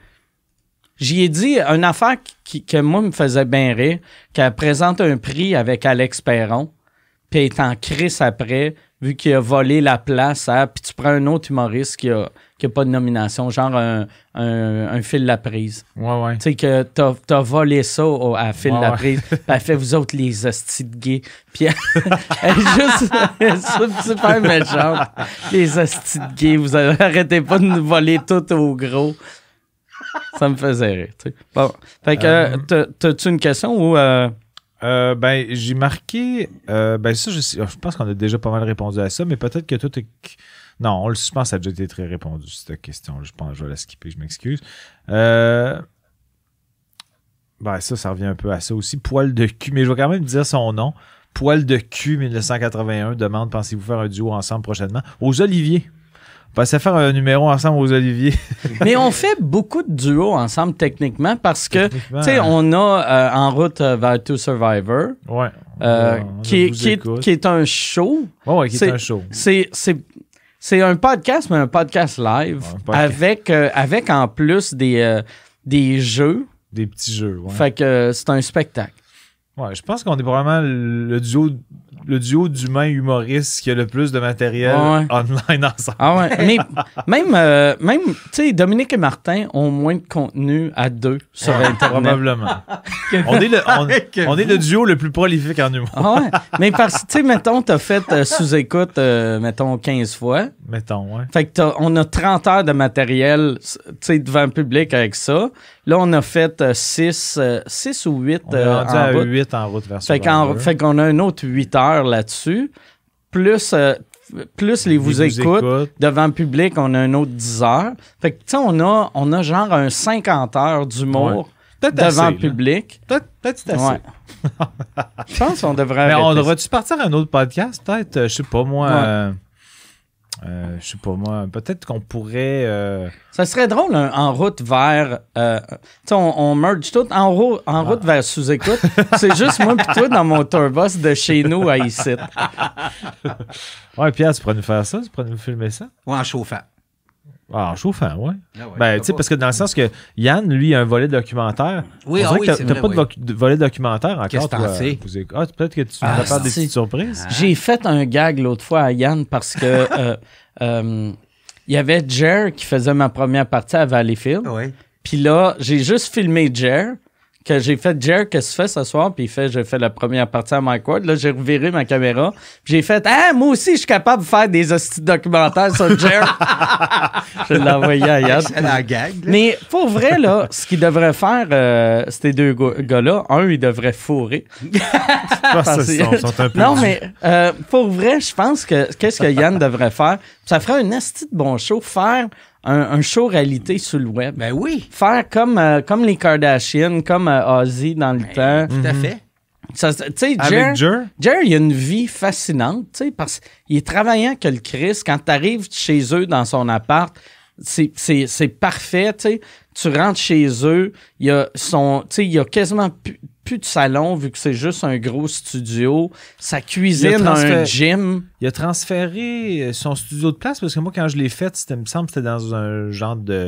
J'y ai dit une affaire qui, que moi me faisait bien rire, qu'elle présente un prix avec Alex Perron, puis elle est en crise après, vu qu'il a volé la place à... Puis tu prends un autre humoriste qui a, qui a pas de nomination, genre un, un, un Phil Laprise. Ouais, ouais. Tu sais, que t'as, t'as volé ça au- à Phil Ouais, Laprise, puis elle fait, vous autres, les hosties de gays. Puis elle, elle est juste elle est super méchante. Les hosties de gays, vous arrêtez pas de nous voler tout au gros. Ça me faisait rire. Tu sais. Bon. Fait que, euh, t'as- t'as-tu une question ou. Euh... Euh, ben, j'ai marqué. Euh, ben, ça, je, sais- je pense qu'on a déjà pas mal répondu à ça, mais peut-être que toi, t'es. Non, on le je pense que ça a déjà été très répondu, cette question. Je pense que je vais la skipper, je m'excuse. Euh. Ben, ça, ça revient un peu à ça aussi. Poil de cul, mais je vais quand même dire son nom. Poil de cul mille neuf cent quatre-vingt-un demande pensez-vous faire un duo ensemble prochainement? Aux Oliviers. On va faire un numéro ensemble aux Oliviers. Mais on fait beaucoup de duos ensemble techniquement parce que, tu Techniquement, sais, hein. on a euh, En route euh, vers To Survivor, Ouais. euh, On- on qui, est, vous qui, est, écoute. qui est un show. Ouais, ouais, qui c'est- est un show. C'est, c'est, c'est un podcast, mais un podcast live Ouais, un podcast. avec, euh, avec en plus des, euh, des jeux. Des petits jeux, ouais. Fait que euh, c'est un spectacle. Ouais, je pense qu'on est probablement le duo, le duo d'humains humoristes qui a le plus de matériel Ouais. online ensemble. Ah ouais. Mais même, euh, même tu sais, Dominique et Martin ont moins de contenu à deux sur Internet. Probablement. on, est le, on, on est le duo le plus prolifique en humour, Ah ouais. Mais parce que, tu sais, mettons, t'as fait euh, sous-écoute, euh, mettons, quinze fois. mettons, ouais. Fait que t'as- on a trente heures de matériel, tu sais, devant le public avec ça. Là, on a fait six ou huit On est rendu en à route. huit en route vers Fait, qu'en- Survivor. fait qu'on a un autre huit heures là-dessus. Plus, euh, plus les vous, Ils écoute, écoutent. devant le public, on a un autre dix heures. Fait que, tu sais, on a, on a genre un cinquante heures d'humour Peut-être devant assez, le là. public. Peut-être peut-être c'est assez. Ouais. Je pense qu'on devrait Mais on arrêter devrait-tu partir à un autre podcast? Peut-être, euh, je sais pas moi. Ouais. euh, euh, je sais pas moi. Peut-être qu'on pourrait. euh, Ça serait drôle, un en route vers. euh, tu sais, on, on merge tout en, ro- en route vers sous-écoute. C'est juste moi et toi dans mon tourbus de chez nous à ici. Ouais, Pierre, tu pourrais nous faire ça? Tu pourrais nous filmer ça? Ou en chauffant. Ah, en chauffant, ouais. Ah ouais, Ben, tu sais, parce que dans le sens que Yann, lui, a un volet documentaire. Oui, On ah dirait oui, que t'as- c'est t'as vrai, pas de, oui. voc- de volet documentaire encore. Qu'est-ce que t'en toi, sais? vous éc- Ah, peut-être que tu nous Ah, prépares des si. petites surprises. J'ai fait un gag l'autre fois à Yann parce que euh, euh, il y avait Jer qui faisait ma première partie à Valleyfield. Oui. Puis là, j'ai juste filmé Jer. Que j'ai fait, Jer, qu'est-ce que tu fais ce soir? Puis il fait, j'ai fait la première partie à Mike Ward. Là, j'ai reviré ma caméra. Puis j'ai fait, ah, moi aussi, je suis capable de faire des hosties documentaires sur Jer. Je l'ai envoyé à Yann. C'est la gag, là. Mais pour vrai, là, ce qu'ils devraient faire, euh, ces deux go- gars-là, un, ils devraient fourrer. Ah, ça, ils sont, sont un peu. Non, durs. mais euh, pour vrai, je pense que qu'est-ce que Yann devrait faire? Ça ferait un esti de bon show, faire un, un show réalité sur le web. Ben oui. Faire comme, euh, comme les Kardashians, comme euh, Ozzy dans le temps. Tout à fait. Ça, tu sais, Jer, Avec Jer? Jer, il a une vie fascinante, tu sais, parce qu'il est travaillant que le Christ. Quand tu arrives chez eux dans son appart, c'est, c'est, c'est parfait, tu sais. Tu rentres chez eux, il y a son, tu sais, il y a quasiment plus, plus de salon vu que c'est juste un gros studio. Sa cuisine, Il a transféré- un gym. Il a transféré son studio de place parce que moi, quand je l'ai fait, c'était, il me semble que c'était dans un genre de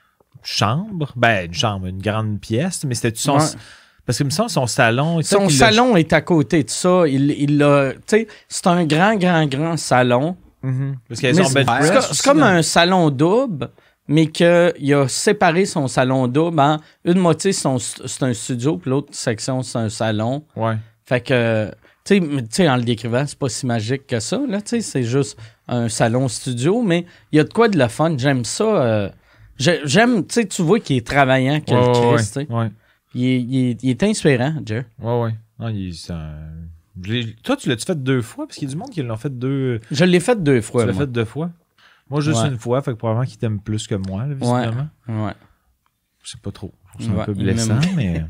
chambre. Ben, une chambre, une grande pièce, mais c'était son. Ouais. Parce que, il me semble, son salon. Son il l'a- salon est à côté de ça. Il, il a, tu sais, c'est un grand, grand, grand salon. Mhm. Parce qu'il y a Mais son c'est, bed c'est press co- aussi c'est comme dans- un salon double, mais qu'il a séparé son salon double en une moitié, c'est, son- c'est un studio, puis l'autre section, c'est un salon. Ouais. Fait que, tu sais, mais tu sais, en le décrivant, c'est pas si magique que ça, là, tu sais, c'est juste un salon studio, mais il y a de quoi de la fun. J'aime ça. euh, j'ai- j'aime, tu sais, tu vois qu'il est travaillant, que Ouais, le ouais, Christ, tu sais. ouais. Il, est- il est- il est inspirant, Jer. Ouais, ouais. Non, il- c'est un- je l'ai- Toi, tu l'as-tu fait deux fois? Parce qu'il y a du monde qui l'ont fait deux. Je l'ai fait deux fois, tu l'as moi. fait deux fois? Moi, juste Ouais. une fois, fait que probablement qu'il t'aime plus que moi, là, visiblement. Ouais. Je sais pas trop. Je trouve ça Ouais, un peu il blessant, m'aime. mais.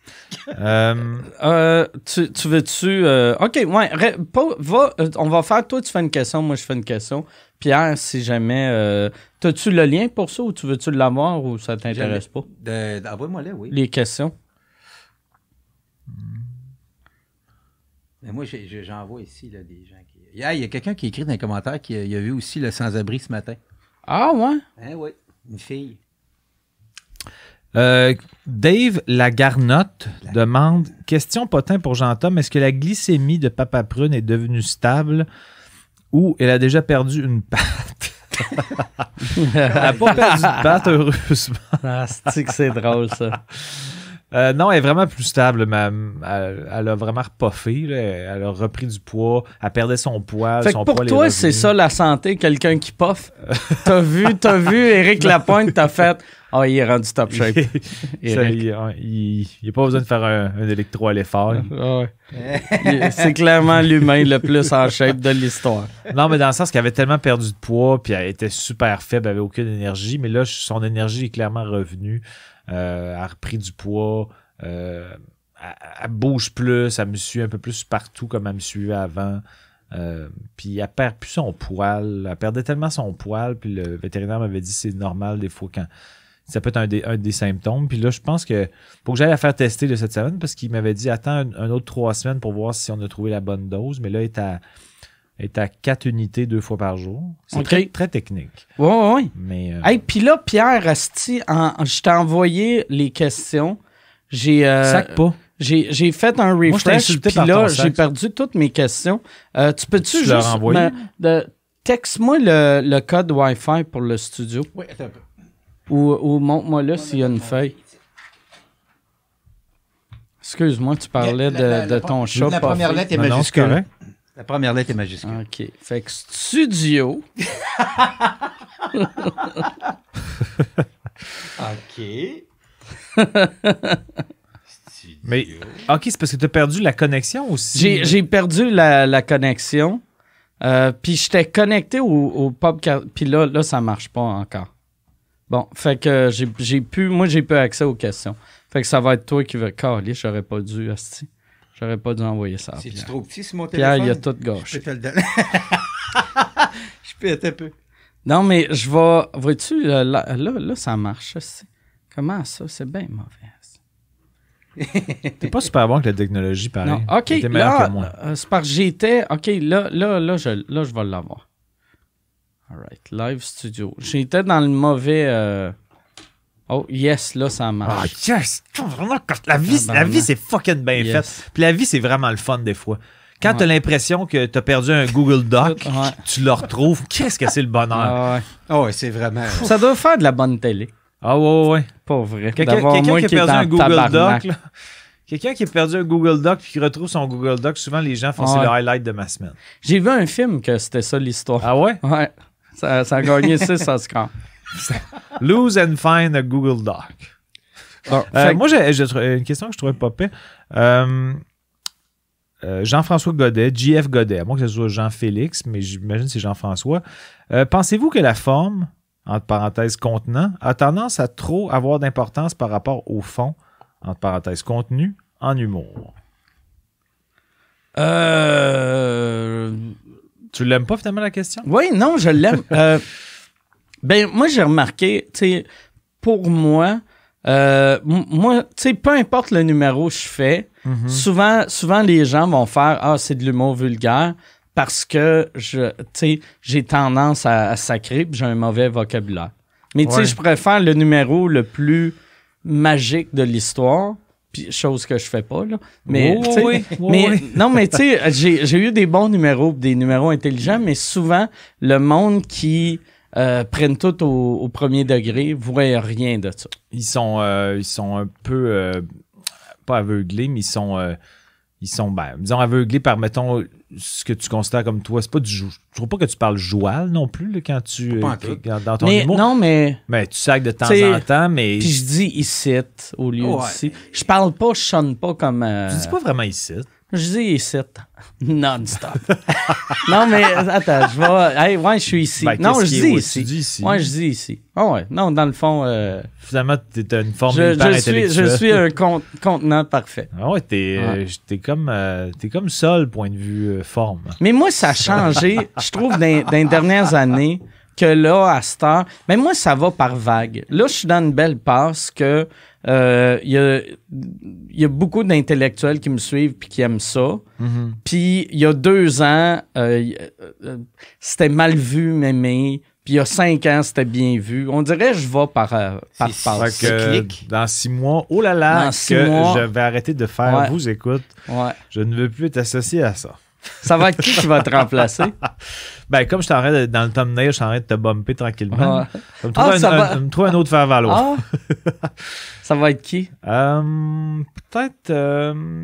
Euh, Euh, tu, tu veux-tu... euh, OK, ouais. ré- pas- va, euh, on va faire... Toi, tu fais une question, moi, je fais une question. Pierre, si jamais... Euh, t'as-tu le lien pour ça ou tu veux-tu l'avoir ou ça t'intéresse pas? De- Envoie-moi là, oui. Les questions. Mais moi, j'ai- j'ai- j'en vois ici là, des gens qui. Ah, il y a quelqu'un qui écrit dans les commentaires qui a, il a vu aussi le sans-abri ce matin. Ah, ouais? Hein, oui. Une fille. euh, Dave Lagarnotte demande question potin pour Jean-Tom. Est-ce que la glycémie de Papa Prune est devenue stable ou elle a déjà perdu une patte? Elle n'a pas perdu de patte, heureusement. Ah, c'est que c'est drôle, ça. Euh, non, elle est vraiment plus stable. Mais elle, elle a vraiment repuffé. Là. Elle a repris du poids. Elle perdait son poids. Fait que son pour poids, toi, les c'est revenus. ça la santé, quelqu'un qui poffe. T'as vu, t'as vu Éric Lapointe, t'as fait Ah, il est rendu top shape. Ça, il n'a pas besoin de faire un, un électro à l'effort. Ah ouais. Il- C'est clairement l'humain le plus en shape de l'histoire. Non, mais dans le sens qu'il avait tellement perdu de poids, puis elle était super faible, elle avait aucune énergie. Mais là, son énergie est clairement revenue. Euh, elle a repris du poids. Euh, elle, elle bouge plus. Elle me suit un peu plus partout comme elle me suivait avant. Euh, puis elle perd plus son poil. Elle perdait tellement son poil. Puis le vétérinaire m'avait dit c'est normal des fois quand ça peut être un des, un des symptômes. Puis là, je pense que faut que j'aille la faire tester là, cette semaine parce qu'il m'avait dit attends un, un autre trois semaines pour voir si on a trouvé la bonne dose. Mais là, elle est à, elle est à quatre unités deux fois par jour. C'est OK. très, très technique. Oui, oui, oui. Mais euh, Hey, puis là, Pierre Asti, en, je t'ai envoyé les questions. J'ai. euh, sac pas. J'ai, j'ai fait un je t'ai refresh, insulté puis par là, ton j'ai sac. perdu toutes mes questions. Euh, tu peux-tu Tu leur juste... as envoyé? me- de- texte-moi le, le code Wi-Fi pour le studio. Oui, attends un peu. Ou, ou montre-moi là s'il y a une feuille. Excuse-moi, tu parlais La- de, la- de la- ton chat. La pas première fait. lettre est Non, non, c'est majuscule. correct. La première lettre est majuscule. OK. Fait que studio. OK. Mais ok, c'est parce que tu as perdu la connexion aussi. J'ai, j'ai perdu la, la connexion. Euh, puis j'étais connecté au, au pub. Puis là, là, ça marche pas encore. Bon, fait que j'ai, j'ai pu... Moi, j'ai peu accès aux questions. Fait que ça va être toi qui va... Calé, j'aurais pas dû, asti. J'aurais pas dû envoyer ça. à C'est-tu Pierre. trop petit sur mon Pierre, téléphone? il a tout Je gâché. peux te le donner. Je peux être un peu. Non, mais je vais... Vois-tu, là, là, là, là, ça marche, asti. Comment ça? C'est bien mauvais. T'es pas super bon avec la technologie, pareil. Non, OK, T'es meilleur là, que moi. euh, c'est parce que j'étais... OK, là, là, là, je, là, je vais l'avoir. All right, Live Studio. J'étais dans le mauvais... euh, Oh, yes, là, ça Ah, marche. yes! La vie, Ah, la ben, vie c'est fucking bien yes. fait. Puis la vie, c'est vraiment le fun des fois. Quand Ouais. t'as l'impression que t'as perdu un Google Doc, Ouais. tu le retrouves. Qu'est-ce que c'est le bonheur? Ah, ouais. Oh, ouais, c'est vraiment. Ça doit faire de la bonne télé. Ah ouais, ouais. Pas vrai. Quelqu'un D'avoir quelqu'un moi qui a qui est perdu en un Google tabarnak. Doc, là. Quelqu'un qui a perdu un Google Doc puis qui retrouve son Google Doc, souvent les gens font Ouais. c'est le highlight de ma semaine. J'ai vu un film que c'était ça l'histoire. Ah ouais? Ouais. Ça, ça a gagné six Oscars. Lose and find a Google Doc. Bon, Euh, fait que- moi, j'ai, j'ai trouvé- une question que je trouvais pas pire. Euh, euh, Jean-François Godet, J F Godet, à moins que ce soit Jean-Félix, mais j'imagine que c'est Jean-François. Euh, pensez-vous que la forme, entre parenthèses contenant, a tendance à trop avoir d'importance par rapport au fond, entre parenthèses contenu, en humour? Euh... Tu l'aimes pas finalement la question? Oui, non, je l'aime. Euh, ben, moi, j'ai remarqué, tu sais, pour moi, euh, m- moi, tu sais, peu importe le numéro que je fais, Mhm. souvent, souvent, les gens vont faire « Ah, c'est de l'humour vulgaire » parce que, je, tu sais, j'ai tendance à, à sacrer puis j'ai un mauvais vocabulaire. Mais, tu sais, Ouais. je préfère le numéro le plus magique de l'histoire, puis chose que je fais pas, là. Mais, Oh, tu sais, oui, oh, mais oui. non, mais tu sais, j'ai, j'ai eu des bons numéros, des numéros intelligents, mais souvent, le monde qui euh, prennent tout au, au premier degré voit rien de ça. Ils sont, euh, ils sont un peu, euh, pas aveuglés, mais ils sont, euh, ils sont, ben, disons, aveuglés par, mettons, ce que tu considères comme toi. C'est pas du jou- Je trouve pas que tu parles joual non plus, là, quand tu, Pas en euh, tout. quand- dans ton Mais humour. non, mais... Mais tu sacs de temps T'sais, en temps, mais Puis je dis ici au lieu Ouais. d'ici. Je parle pas, je sonne pas comme... euh, tu dis pas vraiment ici. Je dis ici. Non-stop. Non, mais attends, je vais... Hey, ouais, je suis ici. Ben, non, qu'est-ce je qui dis est- ouais, ici. tu dis ici. Ouais, je dis ici. Ah ouais. Non, dans le fond, euh, Finalement, t'es une forme je, hyper je, suis, je intellectuelle. suis un con- contenant parfait. Ah ouais, t'es, euh, Ouais. t'es comme, euh, t'es comme Sol, point de vue euh, forme. Mais moi, ça a changé, je trouve, dans, dans les dernières années, que là, à cette heure, mais moi, ça va par vague. Là, je suis dans une belle passe que euh, il y, a, il y a beaucoup d'intellectuels qui me suivent puis qui aiment ça. Puis il y a deux ans, euh, y- euh, c'était mal vu, m'aimer. Puis il y a cinq ans, c'était bien vu. On dirait que je vais par, euh, par C'est- passe. Fait que, euh, Cyclique. dans six mois, oh là là, Dans six que mois. je vais arrêter de faire Ouais. vous écoute. Ouais. Je ne veux plus être associé à ça. Ça va être qui qui va te remplacer? Ben, comme je suis en train de, dans le thumbnail, je suis en train de te bumper tranquillement. Ouais. Je vais me trouver Ah, un, ça un- va- me trouver un autre faire valoir. Ah! Ça va être qui? Euh, peut-être. euh,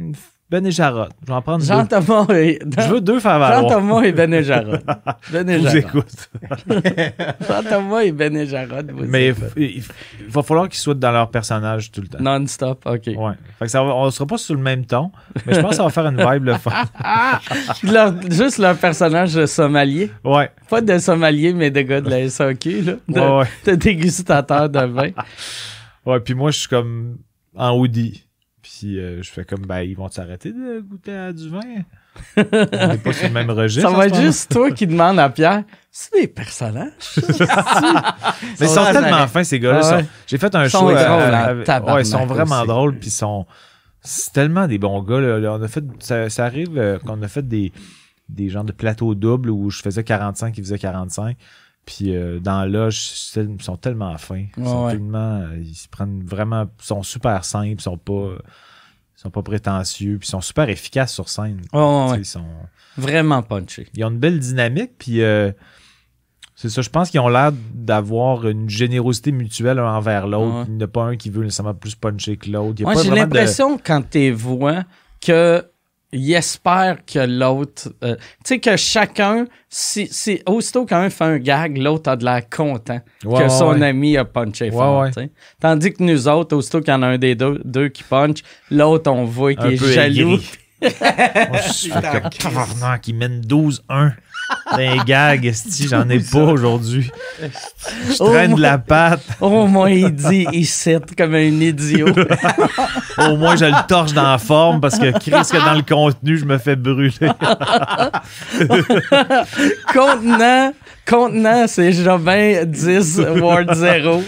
Ben et Jarod. Je vais en prendre Jean deux. Thomas et... Je veux deux faire valoir. Jean Thomas et Ben et Jarod. Ben et Vous Jarod. écoute. Jean Thomas et Ben et Jarod. vous Mais écoutez. il, il- il va falloir qu'ils soient dans leur personnage tout le temps. Non-stop, OK. Ouais. Fait que ça va- on ne sera pas sur le même ton, mais je pense que ça va faire une vibe le fun. Leur- juste leur personnage de sommelier. Ouais. Pas de sommelier, mais de gars de la S A Q, là. De, Ouais, ouais. de dégustateur de vin. Ouais, puis moi, je suis comme en hoodie. Puis euh, je fais comme, ben, ils vont s'arrêter de goûter à du vin? On n'est pas sur le même registre. Ça en va ce être moment. juste toi qui demande à Pierre, c'est des personnages? Mais ils sont Ah, tellement ouais. fins, ces gars-là. Ah, Ils ouais. sont- J'ai fait un Ils sont show. drôles, euh, hein, avec- tabarnak ouais, ils sont vraiment aussi. drôles. Puis ils sont. C'est tellement des bons gars. Là. Là, on a fait, ça, ça arrive euh, qu'on a fait des, des genres de plateaux doubles où je faisais quarante-cinq, ils faisaient quarante-cinq. Puis euh, dans l'âge, ils sont tellement fins. Ils sont Ouais. tellement. euh, Ils se prennent vraiment. Ils sont super simples. Ils sont pas. Ils sont pas prétentieux. Puis ils sont super efficaces sur scène. Ouais, ouais, Tu sais, ouais. Ils sont. Vraiment punché. Ils ont une belle dynamique, puis euh, c'est ça, je pense qu'ils ont l'air d'avoir une générosité mutuelle un envers l'autre. Ouais. Il n'y en a pas un qui veut nécessairement plus puncher que l'autre. Il y a Moi, pas j'ai vraiment de- l'impression, quand tu vois, que il espère que l'autre... euh, tu sais, que chacun, si, si, aussitôt qu'un fait un gag, l'autre a de l'air content Ouais, que ouais, son ouais. ami a punché Ouais, fort. ouais. tu sais. Tandis que nous autres, aussitôt qu'il y en a un des deux, deux qui punch, l'autre, on voit qu'il Un est peu jaloux. aigri. Moi, je suis fait comme tabarnak qui mène douze un. D'un gag, esti, j'en ai pas aujourd'hui. Je Oh, traîne de moi- la patte. Au moins, il dit, il cite comme un idiot. Au moins, je le torche dans la forme parce que Chris, que dans le contenu, je me fais brûler. Contenant, contenant, c'est Jobin dix, Ward zéro.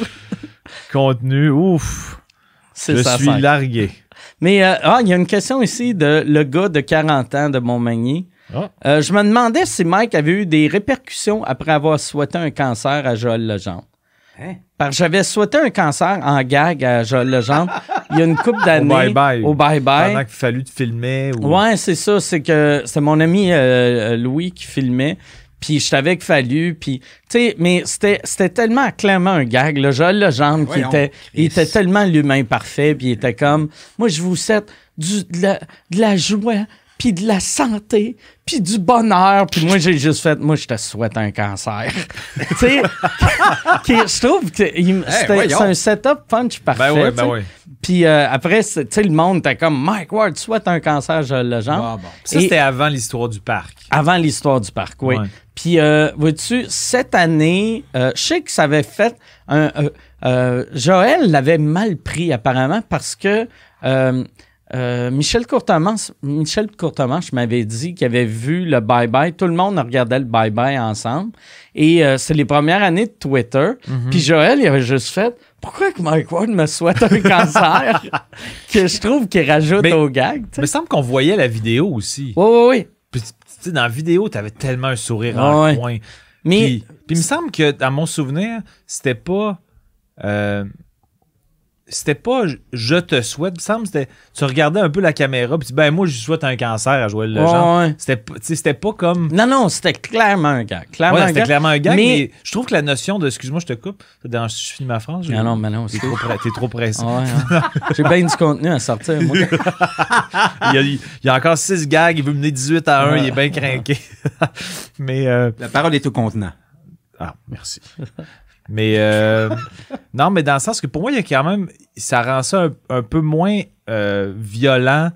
Contenu, ouf. C'est Je ça. suis ça. largué. Mais euh, ah, il y a une question ici de le gars de quarante ans de Montmagny. Ah. Euh, je me demandais si Mike avait eu des répercussions après avoir souhaité un cancer à Joël Legendre. Hein? Parce que j'avais souhaité un cancer en gag à Joël Legendre il y a une couple d'années. Au bye-bye. Au bye-bye. Pendant qu'il fallu te filmer. Ou... Ouais, c'est ça. C'est que c'est mon ami euh, Louis qui filmait. Puis je savais qu'il fallu. Puis, tu sais, mais c'était, c'était tellement clairement un gag. Là. Joël Legendre, qui Voyons, était, il Chris. était tellement l'humain parfait. Puis il était comme, moi, je vous souhaite du, de, la, de la joie, puis de la santé, puis du bonheur. Puis moi, j'ai juste fait, moi, je te souhaite un cancer. Tu sais, qui- je trouve que il- c'était- voyons. c'est un setup punch parfait. Ben ouais, tu ben sais. ouais. Puis euh, après, c'est- tu sais, le monde était comme, Mike Ward souhaite un cancer à Joël Legendre. Ah, bon. Ça, Et- c'était avant l'histoire du parc. Avant l'histoire du parc, oui. Ouais. Puis, euh, vois-tu, cette année, euh, je sais que ça avait fait un... euh, euh, Joël l'avait mal pris, apparemment, parce que euh, euh, Michel Courtemanche, Michel Courtemanche m'avait dit qu'il avait vu le bye-bye. Tout le monde regardait le bye-bye ensemble. Et euh, c'est les premières années de Twitter. Puis Joël, il avait juste fait... Pourquoi que Mike Ward me souhaite un cancer? Que je trouve qu'il rajoute Mais- au gag, tu Il sais. me semble qu'on voyait la vidéo aussi. Oui, oui, oui. Puis, tu sais, dans la vidéo, t'avais tellement un sourire Ouais, en ouais. coin. Mais... Puis, puis il me semble que, dans mon souvenir, c'était pas... euh, c'était pas je- je te souhaite. Il me semble que c'était... Tu regardais un peu la caméra, puis tu dis, ben moi, je souhaite un cancer à Joël Legendre. Ouais, ouais. C'était, pas- tu sais, c'était pas comme... Non, non, c'était clairement un gag. Clairement Ouais, un c'était gag. clairement un gag, mais... Mais- je trouve que la notion de... Excuse-moi, je te coupe. Ça dérange si je finis ma phrase? Non, non, mais non, T'es c'est trop, pré- t'es trop pressé. Ouais, hein. J'ai bien du contenu à sortir, moi. il, y a, il y a encore six gags, il veut mener dix-huit à un, il est bien craqué. mais... euh, La parole est au contenant. Ah, merci. Mais euh, non, mais dans le sens que pour moi, il y a quand même, ça rend ça un, un peu moins euh, violent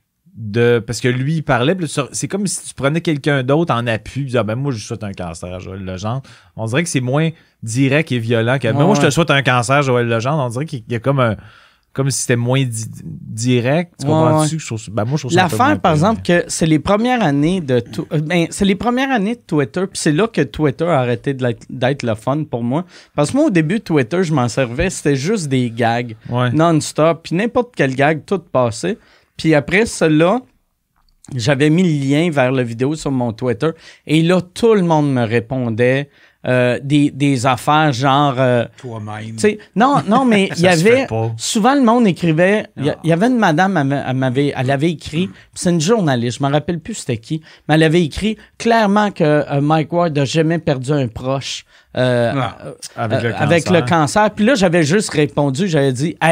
de parce que lui, il parlait, puis là, tu- c'est comme si tu prenais quelqu'un d'autre en appui, tu disais, ah, ben moi, je souhaite un cancer à Joël Legendre. On dirait que c'est moins direct et violent que ben, Ouais, moi, je te ouais. souhaite un cancer, Joël Legendre. On dirait qu'il y a comme un. Comme si c'était moins di- direct. Tu Ouais, comprends-tu? ouais. que je trouve ça- ben, moi, je trouve ça un peu moins L'affaire, par pire, exemple, que c'est les premières années de tout- euh, ben, c'est les premières années de Twitter, puis c'est là que Twitter a arrêté de l'être- d'être le fun pour moi. Parce que moi, au début, Twitter, je m'en servais, c'était juste des gags Ouais. non-stop, puis n'importe quel gag, tout passait. Puis après cela, j'avais mis le lien vers la vidéo sur mon Twitter, et là, tout le monde me répondait euh, des, des affaires genre... euh, Toi-même. tu sais, non, non, mais il y Ça se avait... fait pas. Souvent, le monde écrivait... Il y a- Ah. il y, avait une madame, elle, m'a- elle m'avait, elle avait écrit... puis c'est une journaliste, je me rappelle plus c'était qui, mais elle avait écrit clairement que euh, Mike Ward n'a jamais perdu un proche euh, Ah. euh, Avec le euh, avec cancer. le cancer. Puis là, j'avais juste répondu, j'avais dit « Hey,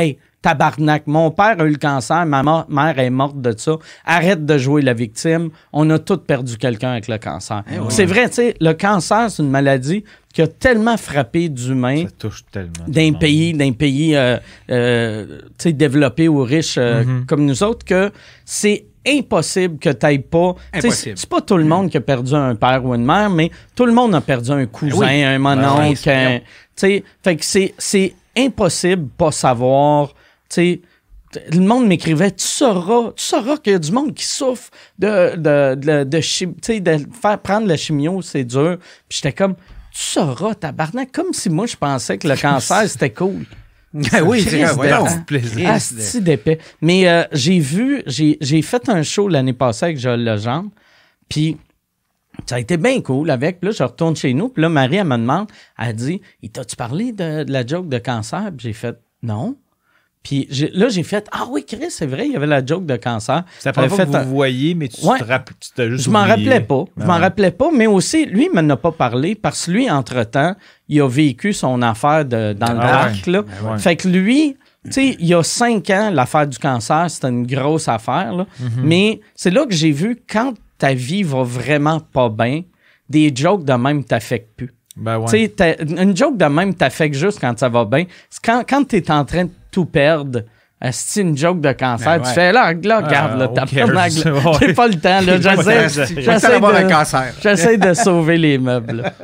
tabarnak, mon père a eu le cancer, ma ma- mère est morte de ça. Arrête de jouer la victime. On a tous perdu quelqu'un avec le cancer. Eh oui. C'est vrai, tu sais, le cancer, c'est une maladie qui a tellement frappé d'humains Ça touche tellement. d'un pays, d'un pays euh, euh, tu sais, développé ou riche euh, Mhm. comme nous autres que c'est impossible que tu n'ailles pas. Tu sais, Impossible. C'est pas tout le monde qui a perdu un père ou une mère, mais tout le monde a perdu un cousin, Oui. un Ben mononcle. oui, un- tu sais, fait que c'est, c'est impossible de pas savoir. Tu sais, le monde m'écrivait, tu sauras, tu sauras qu'il y a du monde qui souffre de, de, de, de, chi- tu sais, de faire prendre la chimio, c'est dur. Puis j'étais comme, tu sauras, tabarnak, comme si moi je pensais que le cancer c'était cool. Ah oui, c'est Christ vrai, voyons. de- plaisir. Ah, c'est d'épais. Mais euh, j'ai vu, j'ai, j'ai fait un show l'année passée avec Joël Legendre, puis ça a été bien cool avec. Puis là, je retourne chez nous, puis là, Marie, elle me demande, elle dit, « T'as-tu parlé de, de la joke de cancer? » Puis j'ai fait, « Non. » Puis j'ai- là, j'ai fait, « Ah oui, Chris, c'est vrai, il y avait la joke de cancer. » C'est la première fois J'avais que fait vous un- voyez, mais tu Ouais. te rappelles, tu t'as juste Je m'en oublié. rappelais pas. Je Ah m'en ouais. rappelais pas, mais aussi, lui, il m'en a pas parlé parce que lui, entre-temps, il a vécu son affaire de, dans le Ah parc. Là. Ben ouais. Fait que lui, tu sais, il y a cinq ans, l'affaire du cancer, c'était une grosse affaire. Là. Mhm. Mais c'est là que j'ai vu, quand ta vie va vraiment pas bien, des jokes de même t'affectent plus. Ben ouais. Tu sais, t'as- une joke de même t'affecte juste quand ça va bien. C'est quand, quand t'es en train de tout perdre, c'est une joke de cancer, Ben tu ouais. fais là, là, regarde, Ah, là, who t'as cares? pas J'ai Ouais. pas le temps, là. J'essaie, J'ai pas j'essaie d'avoir un de, cancer. j'essaie de sauver les meubles. là.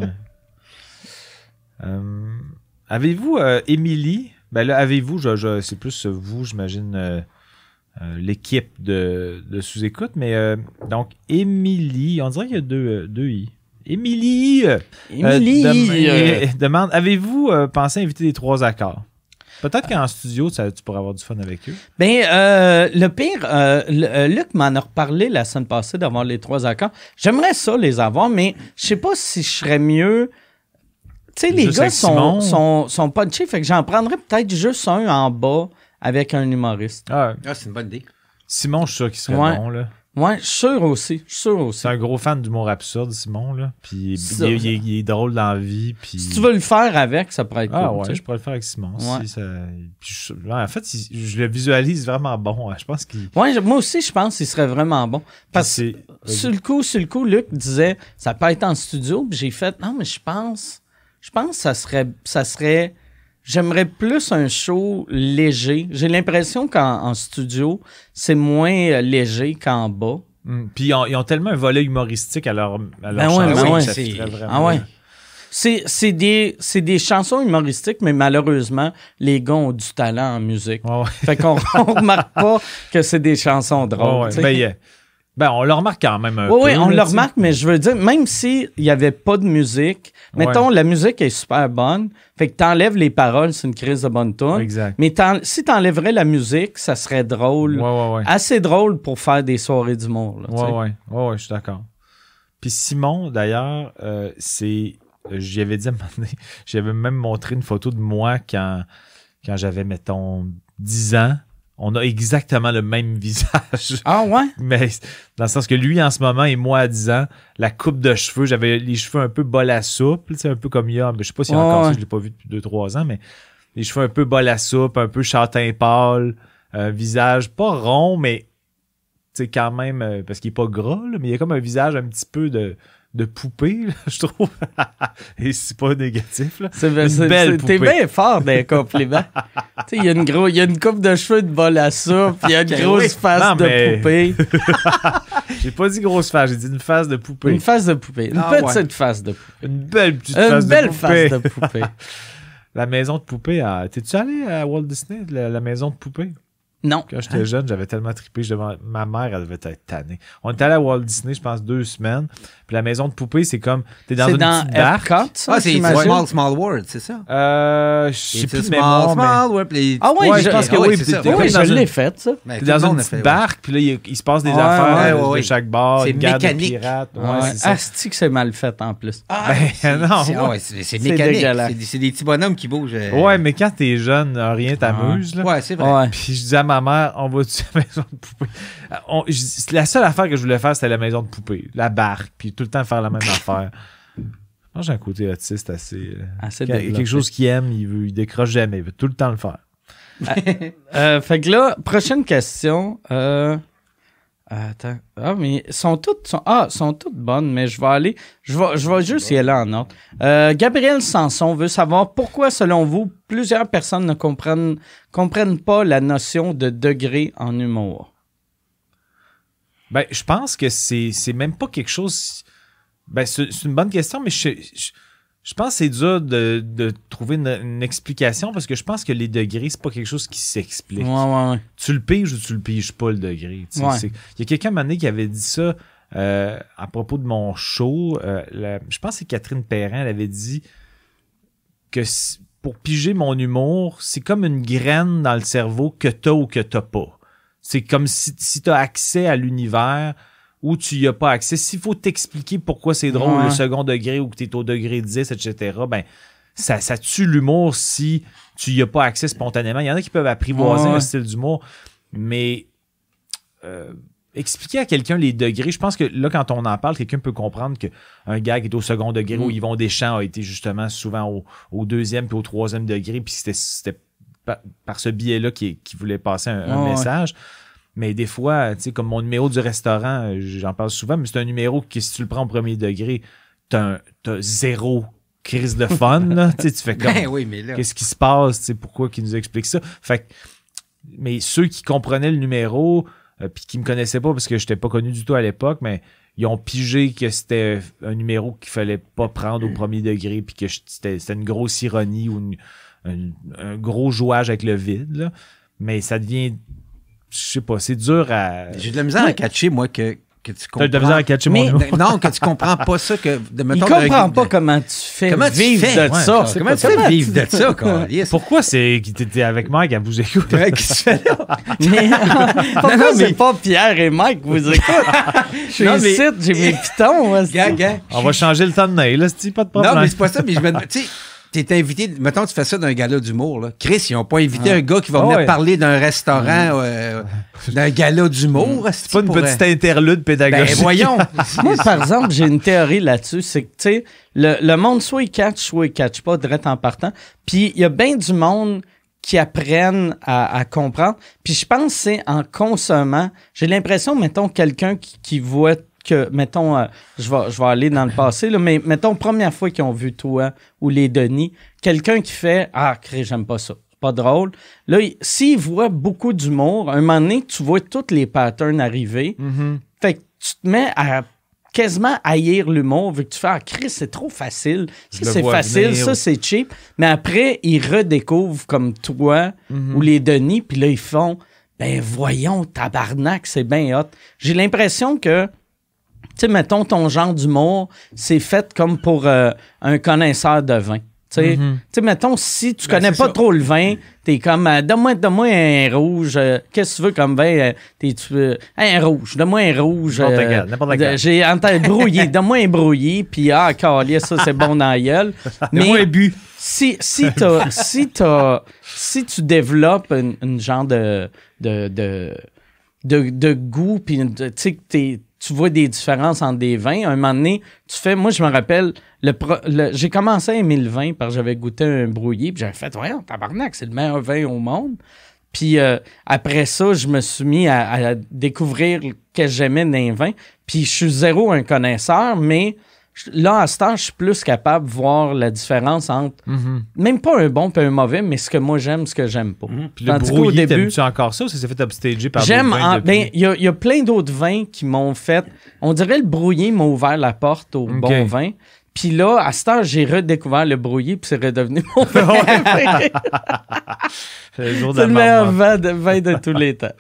Euh, avez-vous euh, Émilie? Ben là, avez-vous, je, je- c'est plus euh, vous, j'imagine, euh, euh, l'équipe de, de sous-écoute, mais euh, donc Émilie, on dirait qu'il y a deux, euh, deux I. Émilie! euh, Émilie, dem- euh, euh, demande, avez-vous euh, pensé inviter les trois accords? Peut-être qu'en studio, ça, tu pourrais avoir du fun avec eux. ben, euh, le pire, euh, le- euh, Luc m'en a reparlé la semaine passée d'avoir les trois accords. J'aimerais ça les avoir, mais je sais pas si je serais mieux. Tu sais, les Juste gars avec sont, Simon. sont, sont punchés, fait que j'en prendrais peut-être juste un en bas avec un humoriste. Ah, Ah, c'est une bonne idée. Simon, je suis sûr qu'il serait Ouais. bon, là. Ouais, je suis sûr aussi. Je suis sûr aussi. C'est un gros fan d'humour absurde, Simon, là. Puis il, Ça. il est- il est- il est drôle dans la vie, puis... Si tu veux le faire avec, ça pourrait être Ah cool. ouais, tu sais. je pourrais le faire avec Simon. Ouais. Si ça... Puis je- ouais, en fait, il- je le visualise vraiment bon. Je pense qu'il... Ouais, je- moi aussi, je pense qu'il serait vraiment bon. Parce que c'est... sur le coup, sur le coup, Luc disait ça peut être en studio, puis j'ai fait non, mais je pense, je pense que ça serait, ça serait, j'aimerais plus un show léger. J'ai l'impression qu'en en studio, c'est moins euh, léger qu'en bas. Mm. Puis ils ont, ils ont tellement un volet humoristique à leur, à leur Ben ouais, chanson ben ouais, que ça c'est- fitterait vraiment. Ah ouais. C'est, c'est, des, c'est des chansons humoristiques, mais malheureusement, les gars ont du talent en musique. Ouais, ouais. Fait qu'on on remarque pas que c'est des chansons Ouais, drôles. ouais. tu sais. Ben, il y a- ben, on le remarque quand même un Oui, peu. oui, on là, le tu sais. remarque, mais je veux dire, même s'il n'y avait pas de musique, Ouais. mettons, la musique est super bonne, fait que t'enlèves les paroles, c'est une crise de bonne tune. Exact. Mais t'en- si t'enlèverais la musique, ça serait drôle. Ouais, ouais, ouais. Assez drôle pour faire des soirées d'humour. là, tu sais. Ouais, ouais, ouais, ouais, je suis d'accord. Puis Simon, d'ailleurs, euh, c'est. J'y avais dit à un moment donné, j'avais même montré une photo de moi quand, quand j'avais, mettons, dix ans. On a exactement le même visage. Ah ouais? Mais dans le sens que lui, en ce moment, et moi, à dix ans, la coupe de cheveux, j'avais les cheveux un peu bol à soupe, tu sais, un peu comme il y a. Je sais pas s'il y a Ouais, encore ouais. ça, je l'ai pas vu depuis deux trois ans, mais les cheveux un peu bol à soupe, un peu châtain pâle, un visage pas rond, mais tu sais, quand même, euh, parce qu'il est pas gras, là, mais il y a comme un visage un petit peu de, de poupée, là, je trouve. Et c'est pas négatif, là. C'est, Une c'est- belle c'est- T'es poupée. bien fort des compliments. Tu sais, il y a une gros, il y a une coupe de cheveux de bol à soupe, il y a une Ok, grosse oui. face Non, de mais- poupée. J'ai pas dit grosse face, j'ai dit une face de poupée. Une face de poupée. Une Ah petite ouais. face de poupée. Une belle petite Une face belle de poupée. face de poupée. La maison de poupée, à... t'es-tu allé à Walt Disney, la, la maison de poupée? Non. Quand j'étais jeune, j'avais tellement trippé. Je devais- Ma mère, elle devait être tannée. On était allé à Walt Disney, je pense, deux semaines. Puis la maison de poupée, c'est comme... T'es dans C'est une dans petite barque. Epcot, ça, Ah, c'est j'imagine? Small, Small World, c'est ça? Euh... Je sais It's plus a de small, mémoire, mais... small world. puis- Ah ouais, Ouais, je je pense que Ah oui. ouais, puis c'est ça. t'es Oui, comme je dans une- l'ai fait, ça. Ben, T'es tout dans le monde une a petite fait, ouais. barque, puis là, il, il se passe des Ouais, affaires ouais, de, ouais, de ouais. chaque bar. C'est une garde de mécanique. pirates. Ouais, Ouais. c'est ça. Asti que c'est mal fait en plus. Ah, Ben, c'est- non, c'est- ouais. ah ouais, c'est c'est C'est mécanique. dégueulasse. C'est des- C'est des petits bonhommes qui bougent. euh. Ouais, mais quand t'es jeune, rien t'amuse, là. Ouais, c'est vrai. Ouais. Puis je disais à ma mère, on va-tu à la maison de poupée? Euh, On- je- c'est la seule affaire que je voulais faire, c'était la maison de poupée. La barque, puis tout le temps faire la même affaire. Moi, j'ai un côté autiste assez... euh, Assez quand il y a développé. quelque chose qu'il aime, il, veut, il décroche jamais, il veut tout le temps le faire. euh, euh, fait que là, prochaine question. Euh... Attends. Ah, mais sont toutes, sont, ah, sont toutes bonnes, mais je vais aller. Je vais, je vais juste y aller en ordre. Euh, Gabriel Sanson veut savoir pourquoi, selon vous, plusieurs personnes ne comprennent, comprennent pas la notion de degré en humour. Ben, je pense que c'est, c'est même pas quelque chose. Ben, c'est, c'est une bonne question, mais je, je, je pense que c'est dur de, de trouver une, une explication parce que je pense que les degrés, c'est pas quelque chose qui s'explique. Ouais, ouais, ouais. Tu le piges ou tu le piges pas, le degré. Tu sais, Ouais. c'est- Il y a quelqu'un à un moment donné qui avait dit ça euh, à propos de mon show. Euh, la- je pense que c'est Catherine Perrin, elle avait dit que si- pour piger mon humour, c'est comme une graine dans le cerveau que t'as ou que t'as pas. C'est comme si, si t'as accès à l'univers ou tu y as pas accès. S'il faut t'expliquer pourquoi c'est drôle Ouais. le second degré ou que t'es au degré dix, et cetera, ben, ça, ça tue l'humour si tu y as pas accès spontanément. Il y en a qui peuvent apprivoiser Ouais. un style d'humour, mais euh, expliquer à quelqu'un les degrés, je pense que là, quand on en parle, quelqu'un peut comprendre qu'un gars qui est au second degré Mm. où Yvon Deschamps a été justement souvent au, au deuxième puis au troisième degré, puis c'était, c'était par, par ce biais-là qu'il, qu'il voulait passer un, un Ouais, message. Mais des fois, tu sais, comme mon numéro du restaurant, euh, j'en parle souvent, mais c'est un numéro que si tu le prends au premier degré, t'as, un- t'as zéro crise de fun, là. Tu sais, tu fais comme, Ben oui, mais là. qu'est-ce qui se passe, tu sais, pourquoi qu'ils nous expliquent ça. Fait que, mais ceux qui comprenaient le numéro, euh, puis qui me connaissaient pas parce que j'étais pas connu du tout à l'époque, mais ils ont pigé que c'était un numéro qu'il fallait pas prendre au premier degré, puis que c'était, c'était une grosse ironie ou une- un, un gros jouage avec le vide, là. Mais ça devient, je sais pas, c'est dur à... J'ai de la misère à catcher, moi, que, que tu comprends. T'as de la misère à catcher Mais- mon nom. Non, que tu comprends pas ça. Que, de, Il mettons, comprend de- pas de- comment tu fais Comment tu vivre fais? de Ouais, ça. Comment tu fais vivre de ça, quoi? Yes. Pourquoi c'est que t'étais avec Mike à vous écouter? Ouais, qu'est-ce que tu fais là? Mais pourquoi non, mais- c'est pas Pierre et Mike qui vous écoutent? Je suis Non, mais- ici, j'ai mes pitons. moi, c'est- Gars, gars. On va changer le thumbnail, là, c'est pas de problème. Non, mais c'est pas ça, mais je me demande, tu sais, t'es invité, mettons, tu fais ça d'un gala d'humour, là. Chris, ils n'ont pas invité un gars qui va Ah venir ouais. parler d'un restaurant, euh, d'un gala d'humour. C'est pas une petite interlude Ben, pédagogique. voyons. Moi, par exemple, j'ai une théorie là-dessus. C'est que, tu sais, le, le monde, soit il catch, soit il catch pas, direct en partant. Puis, il y a bien du monde qui apprennent à, à comprendre. Puis, je pense que c'est en consommant. J'ai l'impression, mettons, quelqu'un qui, qui voit que, mettons, euh, je, vais, je vais aller dans le passé, là, mais mettons, première fois qu'ils ont vu toi ou les Denis, quelqu'un qui fait « Ah, crée, j'aime pas ça. C'est pas drôle. » Là, il- s'il voit beaucoup d'humour, un moment donné, tu vois tous les patterns arriver. Mhm. Fait que tu te mets à quasiment haïr l'humour, vu que tu fais « Ah, Chris, c'est trop facile. Je Ça, le c'est vois facile. venir. Ça, c'est cheap. » Mais après, ils redécouvrent comme toi Mhm. ou les Denis, puis là, ils font « Ben voyons, tabarnak, c'est bien hot. » J'ai l'impression que, tu sais, mettons, ton genre d'humour, c'est fait comme pour euh, un connaisseur de vin. Tu sais, Mhm. Tu sais, mettons, si tu Ben, connais c'est pas ça. trop le vin, t'es comme, euh, donne-moi, donne-moi un rouge. euh, qu'est-ce que tu veux comme vin? euh, t'es, tu veux, un rouge, donne-moi un rouge. N'importe euh, lequel, n'importe de- lequel. J'ai en tête brouillé, donne-moi un brouillé, puis ah, calice, ça, c'est bon dans la gueule. Donne-moi un but. Si, si, t'as, si, t'as, si tu développes une, une genre de, de, de, de, de goût, puis une- tu sais que t'es- tu vois des différences entre des vins, à un moment donné, tu fais... Moi, je me rappelle, le, pro- le- j'ai commencé à aimer le vin parce que j'avais goûté un brouillé, puis j'avais fait « Voyons, tabarnak, c'est le meilleur vin au monde. » Puis euh, après ça, je me suis mis à, à découvrir ce que j'aimais dans les vins. Puis je suis zéro un connaisseur, mais je- là, à ce temps, je suis plus capable de voir la différence entre Mhm. même pas un bon et un mauvais, mais ce que moi j'aime, ce que j'aime pas. Puis le Tandis qu'au brouillé, début, t'aimes-tu encore ça ou ça s'est fait upstager par j'aime. d'autres vins en- depuis? Ben, il y a, il y a plein d'autres vins qui m'ont fait. On dirait le brouillé m'a ouvert la porte au Ok. bon vin. Puis là, à ce temps, j'ai redécouvert le brouillé, puis c'est redevenu mon vin préféré. C'est le jour de C'est la le meilleur marmotte. vin de, vin de tous les temps.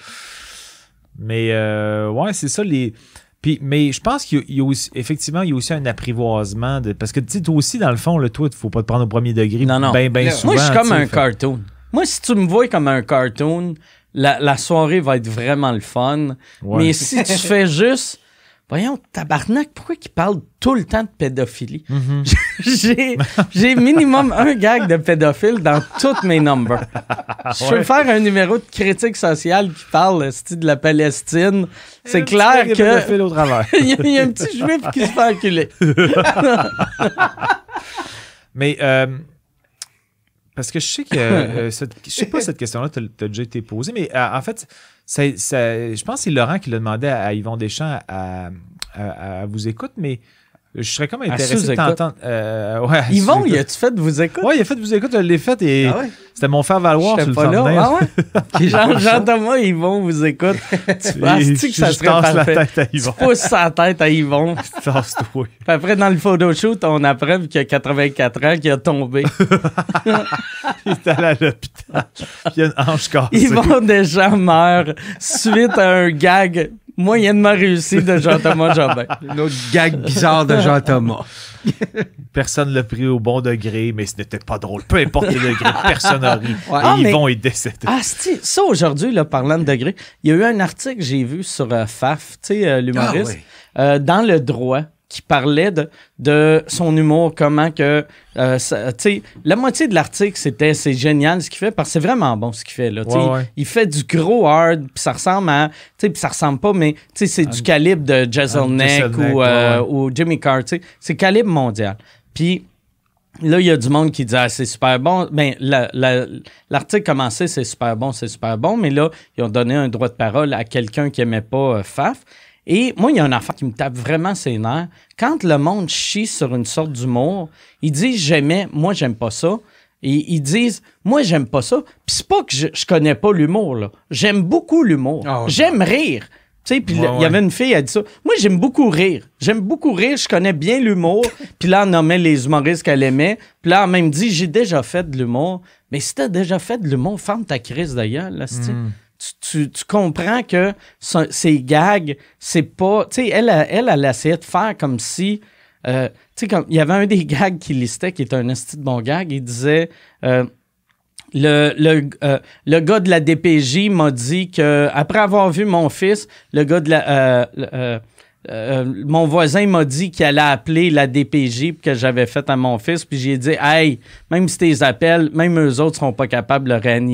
Mais euh, ouais, c'est ça les. Puis, mais je pense qu'il y a, il y a aussi, effectivement, il y a aussi un apprivoisement de. Parce que tu sais, toi aussi, dans le fond, là, toi, il ne faut pas te prendre au premier degré. Non, non. Ben, ben Là, souvent. Moi, je suis comme tu sais, un fait- cartoon. Moi, si tu me vois comme un cartoon, la, la soirée va être vraiment le fun. Ouais. Mais si tu fais juste, voyons, tabarnak, pourquoi qu'il parle tout le temps de pédophilie? Mhm. j'ai, j'ai minimum un gag de pédophile dans tous mes numbers. Je peux Ouais. faire un numéro de critique sociale qui parle style de la Palestine. C'est Un petit clair gars qui a que pédophile au travers. il y, a- il y a un petit juif qui se fait enculer. Mais euh, parce que je sais que, euh, cette, je sais pas cette question-là, tu as déjà été posée, mais euh, en fait, ça, ça, je pense que c'est Laurent qui l'a demandé à, à Yvon Deschamps à, à, à vous écoute, mais je serais comme intéressé de t'entendre. Euh, ouais, Yvon, il a-tu fait de vous écoute? Oui, il a fait de vous écoute, je l'ai fait et ah ouais? C'était mon faire valoir sur le pas là. Ah ouais? Jean, Jean-Thomas, Yvon vous écoute. Tu penses-tu que ça serait parfait? La tête à Yvon. Tu pousses sa tête à Yvon. Puis après, dans le photoshoot, on apprend qu'il a quatre-vingt-quatre ans, qu'il a tombé. Il est allé à l'hôpital. Puis il a une hanche cassée. Yvon Deschamps meurt suite à un gag moyennement réussi de Jean-Thomas Jobin. Un autre gag bizarre de Jean-Thomas. Personne l'a pris au bon degré, mais ce n'était pas drôle. Peu importe les degrés, personne n'a ri. Ouais. Et ah, Yvon mais... est décédé. Ah, c'est... ça, aujourd'hui, là, parlant de degrés, il y a eu un article que j'ai vu sur euh, Faf, tu sais, euh, l'humoriste, ah, oui. euh, dans Le Droit, qui parlait de, de son humour, comment que, euh, tu sais, la moitié de l'article, c'était, c'est génial ce qu'il fait, parce que c'est vraiment bon ce qu'il fait, là, ouais, ouais. Il fait du gros hard, puis ça ressemble à, tu sais, puis ça ressemble pas, mais, tu sais, c'est um, du calibre de Jeselnik ou, euh, ouais. ou Jimmy Carr, tu sais, c'est calibre mondial. Puis là, il y a du monde qui dit « Ah, c'est super bon ». Ben, la, la, l'article commençait « C'est super bon, c'est super bon », mais là, ils ont donné un droit de parole à quelqu'un qui aimait pas euh, Faf. Et moi, il y a un affaire qui me tape vraiment ses nerfs. Quand le monde chie sur une sorte d'humour, ils disent « J'aimais, moi, j'aime pas ça ». Et ils disent « Moi, j'aime pas ça ». Puis c'est pas que je, je connais pas l'humour, là. J'aime beaucoup l'humour. Oh, j'aime rire. Tu sais, puis il ouais, y avait une fille, elle dit ça. Moi, j'aime beaucoup rire. J'aime beaucoup rire. Je connais bien l'humour. Puis là, on nommait les humoristes qu'elle aimait. Puis là, elle même dit « J'ai déjà fait de l'humour ». Mais si t'as déjà fait de l'humour, ferme ta crise d'ailleurs, là, c'est mm. Tu, tu, tu comprends que son, ces gags, c'est pas... Tu sais, elle, elle, elle essayait de faire comme si... Euh, tu sais, comme il y avait un des gags qu'il listait, qui était un esti de bon gag, il disait... Euh, le, le, euh, le gars de la D P J m'a dit que après avoir vu mon fils, le gars de la... Euh, euh, Euh, mon voisin m'a dit qu'il allait appeler la D P J que j'avais fait à mon fils, puis j'ai dit « Hey, même si tes appels, même eux autres seront pas capables de le réanimer. »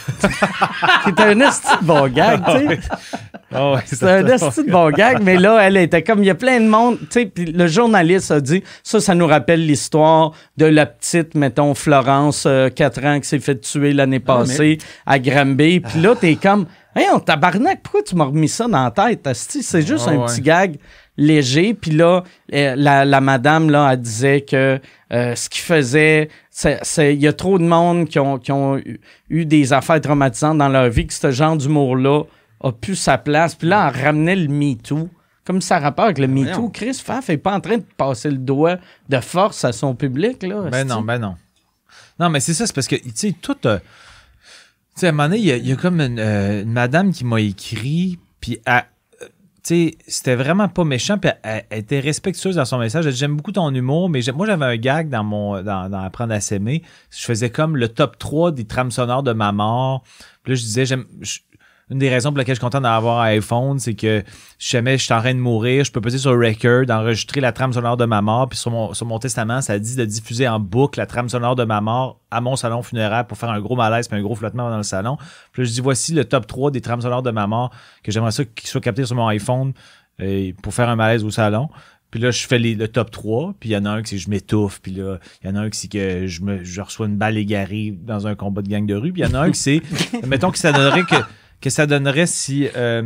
C'était un esti de bon gag, tu sais. Oh ouais, c'était un esti de bon gag, mais là, elle était comme, il y a plein de monde, tu sais, puis le journaliste a dit, ça, ça nous rappelle l'histoire de la petite, mettons, Florence, euh, quatre ans, qui s'est fait tuer l'année passée ah, mais... à Granby, puis là, t'es comme... Hey, on tabarnak, pourquoi tu m'as remis ça dans la tête? C'est juste oh, un ouais. petit gag léger. Puis là, la, la madame, là, elle disait que euh, ce qu'il faisait, il y a trop de monde qui ont, qui ont eu, eu des affaires traumatisantes dans leur vie, que ce genre d'humour-là a plus sa place. Puis là, elle ramenait le MeToo. Comme ça rapport avec le MeToo. Chris Pfaff n'est pas en train de passer le doigt de force à son public, là. Ben non, ben non. Non, mais c'est ça, c'est parce que, tu sais, tout... Euh... Tu sais, à un moment donné, il y a, il y a comme une, euh, une madame qui m'a écrit, puis tu sais, c'était vraiment pas méchant, puis elle, elle était respectueuse dans son message. Elle dit « J'aime beaucoup ton humour, mais moi, j'avais un gag dans mon dans, dans Apprendre à s'aimer. Je faisais comme le top trois des trames sonores de ma mort. Puis là, je disais, j'aime... Je, une des raisons pour lesquelles je suis content d'avoir un iPhone, c'est que si jamais je suis en train de mourir, je peux peser sur le record, enregistrer la trame sonore de ma mort, puis sur mon, sur mon testament, ça dit de diffuser en boucle la trame sonore de ma mort à mon salon funéraire pour faire un gros malaise puis un gros flottement dans le salon. Puis là, je dis, voici le top trois des trames sonores de ma mort que j'aimerais ça qu'il soit capté sur mon iPhone euh, pour faire un malaise au salon. Puis là, je fais les, le top trois, puis il y en a un qui c'est je m'étouffe, puis là, il y en a un qui c'est que je me je reçois une balle égarée dans un combat de gang de rue, puis il y en a un qui c'est, mettons que ça donnerait que que ça donnerait si euh,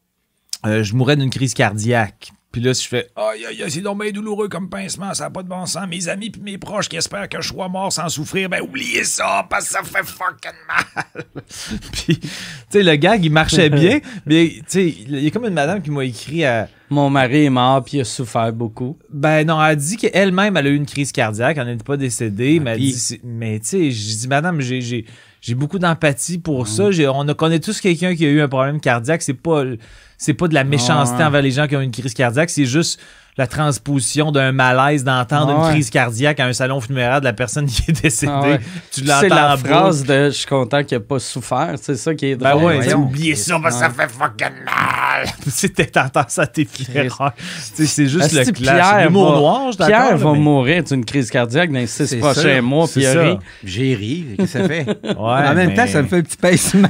euh, je mourrais d'une crise cardiaque. Puis là, si je fais « Aïe, aïe, aïe, c'est donc bien douloureux comme pincement, ça n'a pas de bon sens. Mes amis puis mes proches qui espèrent que je sois mort sans souffrir, ben oubliez ça, parce que ça fait fucking mal. » Puis, tu sais, le gag, il marchait bien, mais tu sais, il y a comme une madame qui m'a écrit à... Mon mari est mort puis il a souffert beaucoup. Ben non, elle a dit qu'elle-même, elle a eu une crise cardiaque, elle n'était pas décédée, ah, mais elle dit... Mais tu sais, j'ai dit « Madame, j'ai... j'ai J'ai beaucoup d'empathie pour mmh. ça. J'ai, on a, connaît tous quelqu'un qui a eu un problème cardiaque. C'est pas, c'est pas de la méchanceté oh, ouais. envers les gens qui ont une crise cardiaque. C'est juste la transposition d'un malaise d'entendre oh, une crise ouais. cardiaque à un salon funéraire de la personne qui est décédée. Oh, ouais. Tu l'entends c'est la phrase de « je suis content qu'il n'ait pas souffert ». C'est ça qui est drôle. Ben ouais, oubliez ça parce que ouais. ça fait fucking mal. C'était t'entends ça à tes funérailles. C'est juste le clash. L'humour noir, je Pierre d'accord, va mais... mourir d'une crise cardiaque dans les six c'est prochains ça. mois. Puis il rit. J'ai ri. Qu'est-ce que ça fait? Ouais, en même mais... temps, ça me fait un petit pincement.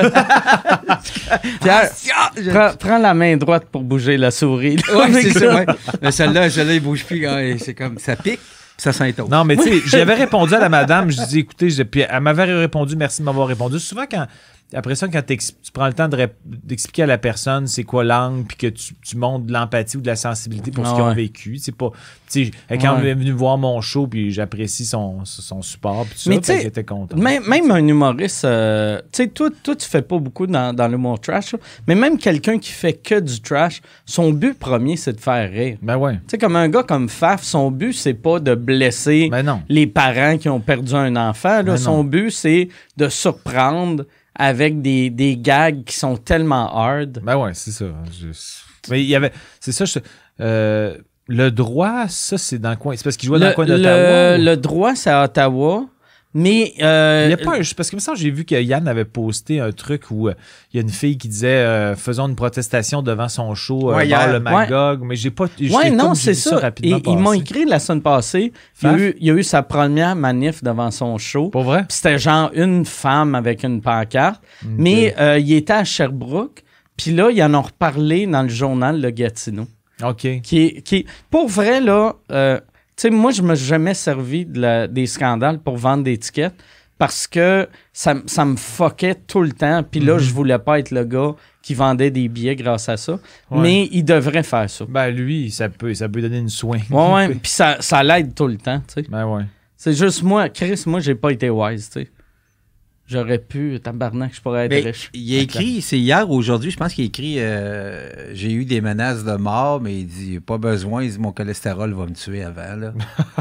Pierre, prends, prends la main droite pour bouger la souris. Oui, c'est ça. Ouais. Mais celle-là, celle-là, il bouge plus. C'est comme, ça pique. Ça s'intose. Non, mais tu sais, j'avais répondu à la madame, je dis, écoutez, je- puis elle m'avait répondu, merci de m'avoir répondu. Souvent, quand, après ça, quand tu prends le temps de rép- d'expliquer à la personne c'est quoi l'angle, puis que tu, tu montres de l'empathie ou de la sensibilité pour Ah ce qu'ils ouais. ont vécu, c'est pas, tu sais, quand Ouais. elle est venue voir mon show, puis j'apprécie son, son support, puis tout Mais ça, tu sais, fait que j'étais content. Même, même un humoriste, euh, tu sais, toi, toi, tu fais pas beaucoup dans, dans l'humour trash, là, mais même quelqu'un qui fait que du trash, son but premier, c'est de faire rire. Ben ouais. Tu sais, comme un gars comme Faf, son but, c'est pas de blesser Ben non. les parents qui ont perdu un enfant. Là. Ben Son non. but, c'est de surprendre avec des, des gags qui sont tellement hard. Ben ouais, c'est ça. Je- Mais il y avait. C'est ça, je- euh, le droit, ça, c'est dans le coin. C'est parce qu'il jouait dans le Le, coin le, d'Ottawa. ou- le droit, c'est à Ottawa, mais... euh, Il y a pas un- parce que me semble, j'ai vu que Yann avait posté un truc où euh, il y a une fille qui disait euh, faisons une protestation devant son show euh, Ouais, bar hier. le Magog, mais j'ai pas j'ai Ouais, comme non, j'ai c'est vu ça. rapidement Et, ils m'ont passer. écrit la semaine passée. Il y, a Faf? eu, il y a eu sa première manif devant son show. Pas vrai? Puis c'était genre une femme avec une pancarte. Mais euh, il était à Sherbrooke. Puis là, ils en ont reparlé dans le journal Le Gatineau. OK. Qui est, qui est- pour vrai, là, euh, tu sais, moi, je me suis jamais servi de la- des scandales pour vendre des tickets parce que ça, m- ça me fuckait tout le temps. Puis là, je voulais pas être le gars qui vendait des billets grâce à ça. Ouais. Mais il devrait faire ça. Ben lui, ça peut, ça peut donner une swing. Ouais, ouais. Puis ça, ça l'aide tout le temps, tu sais. Ben ouais. C'est juste moi, Chris, moi, j'ai pas été wise, tu sais. J'aurais pu, tabarnak, je pourrais être Mais riche. il a écrit, c'est hier ou aujourd'hui, je pense qu'il a écrit euh, j'ai eu des menaces de mort, mais il dit pas besoin, il dit mon cholestérol va me tuer avant. Là.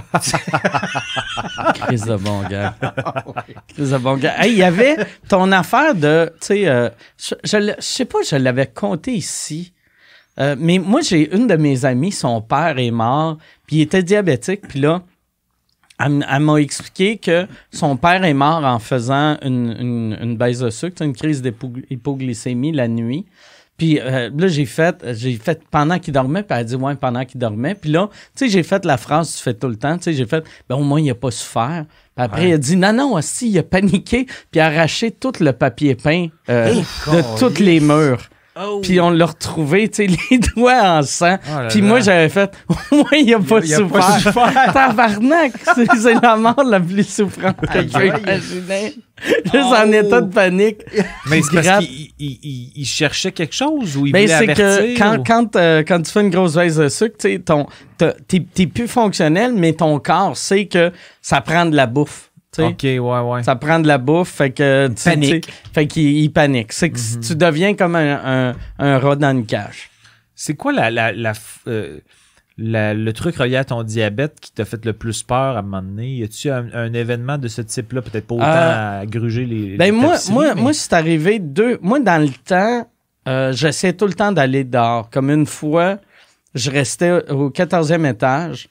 Chris de bon gars. Chris de bon gars. Hey, il y avait ton affaire de, tu sais, euh, je, je, l'ai- je sais pas, je l'avais compté ici. Euh, mais moi, j'ai une de mes amies, son père est mort, puis il était diabétique, puis là, elle, m- elle m'a expliqué que son père est mort en faisant une, une, une baisse de sucre, tu sais, une crise d'hypoglycémie la nuit. Puis euh, là, j'ai fait, j'ai fait pendant qu'il dormait, puis elle a dit, ouais, pendant qu'il dormait. Puis là, tu sais, j'ai fait la phrase que tu fais tout le temps, tu sais, j'ai fait, ben au moins, il n'a pas souffert. Puis après, Ouais. il a dit, non, non, aussi, il a paniqué, puis a arraché tout le papier peint euh, Hey, de câlisse. tous les murs. Oh. Puis on l'a retrouvé, tu sais, les doigts en sang. Oh là Puis là. moi, j'avais fait, au moins, il n'a pas il a pas souffert. Tabarnak, c'est c'est la mort la plus souffrante que Aïe, j'ai aïe. imaginée. Juste en Oh. état de panique. Mais c'est parce Gratte. qu'il il, il- il cherchait quelque chose ou il Ben, voulait c'est que avertir? quand, ou- quand, euh, quand tu fais une grosse baisse de sucre, tu sais, ton- t'as- t'es t'es plus fonctionnel, mais ton corps sait que ça prend de la bouffe. tu sais. OK, ouais, ouais. Ça prend de la bouffe, fait que tu panique. tu sais, fait qu'il il panique. C'est que Mhm. tu deviens comme un, un, un rat dans une cage. C'est quoi la, la, la, f- euh, la- le truc relié à ton diabète qui t'a fait le plus peur à un moment donné? Y a-tu un, un événement de ce type-là? Peut-être pas autant Euh, à gruger les. Ben les moi, tapisseries, moi, mais- moi c'est arrivé deux. Moi, dans le temps, euh, j'essayais tout le temps d'aller dehors. Comme une fois, je restais au quatorzième étage.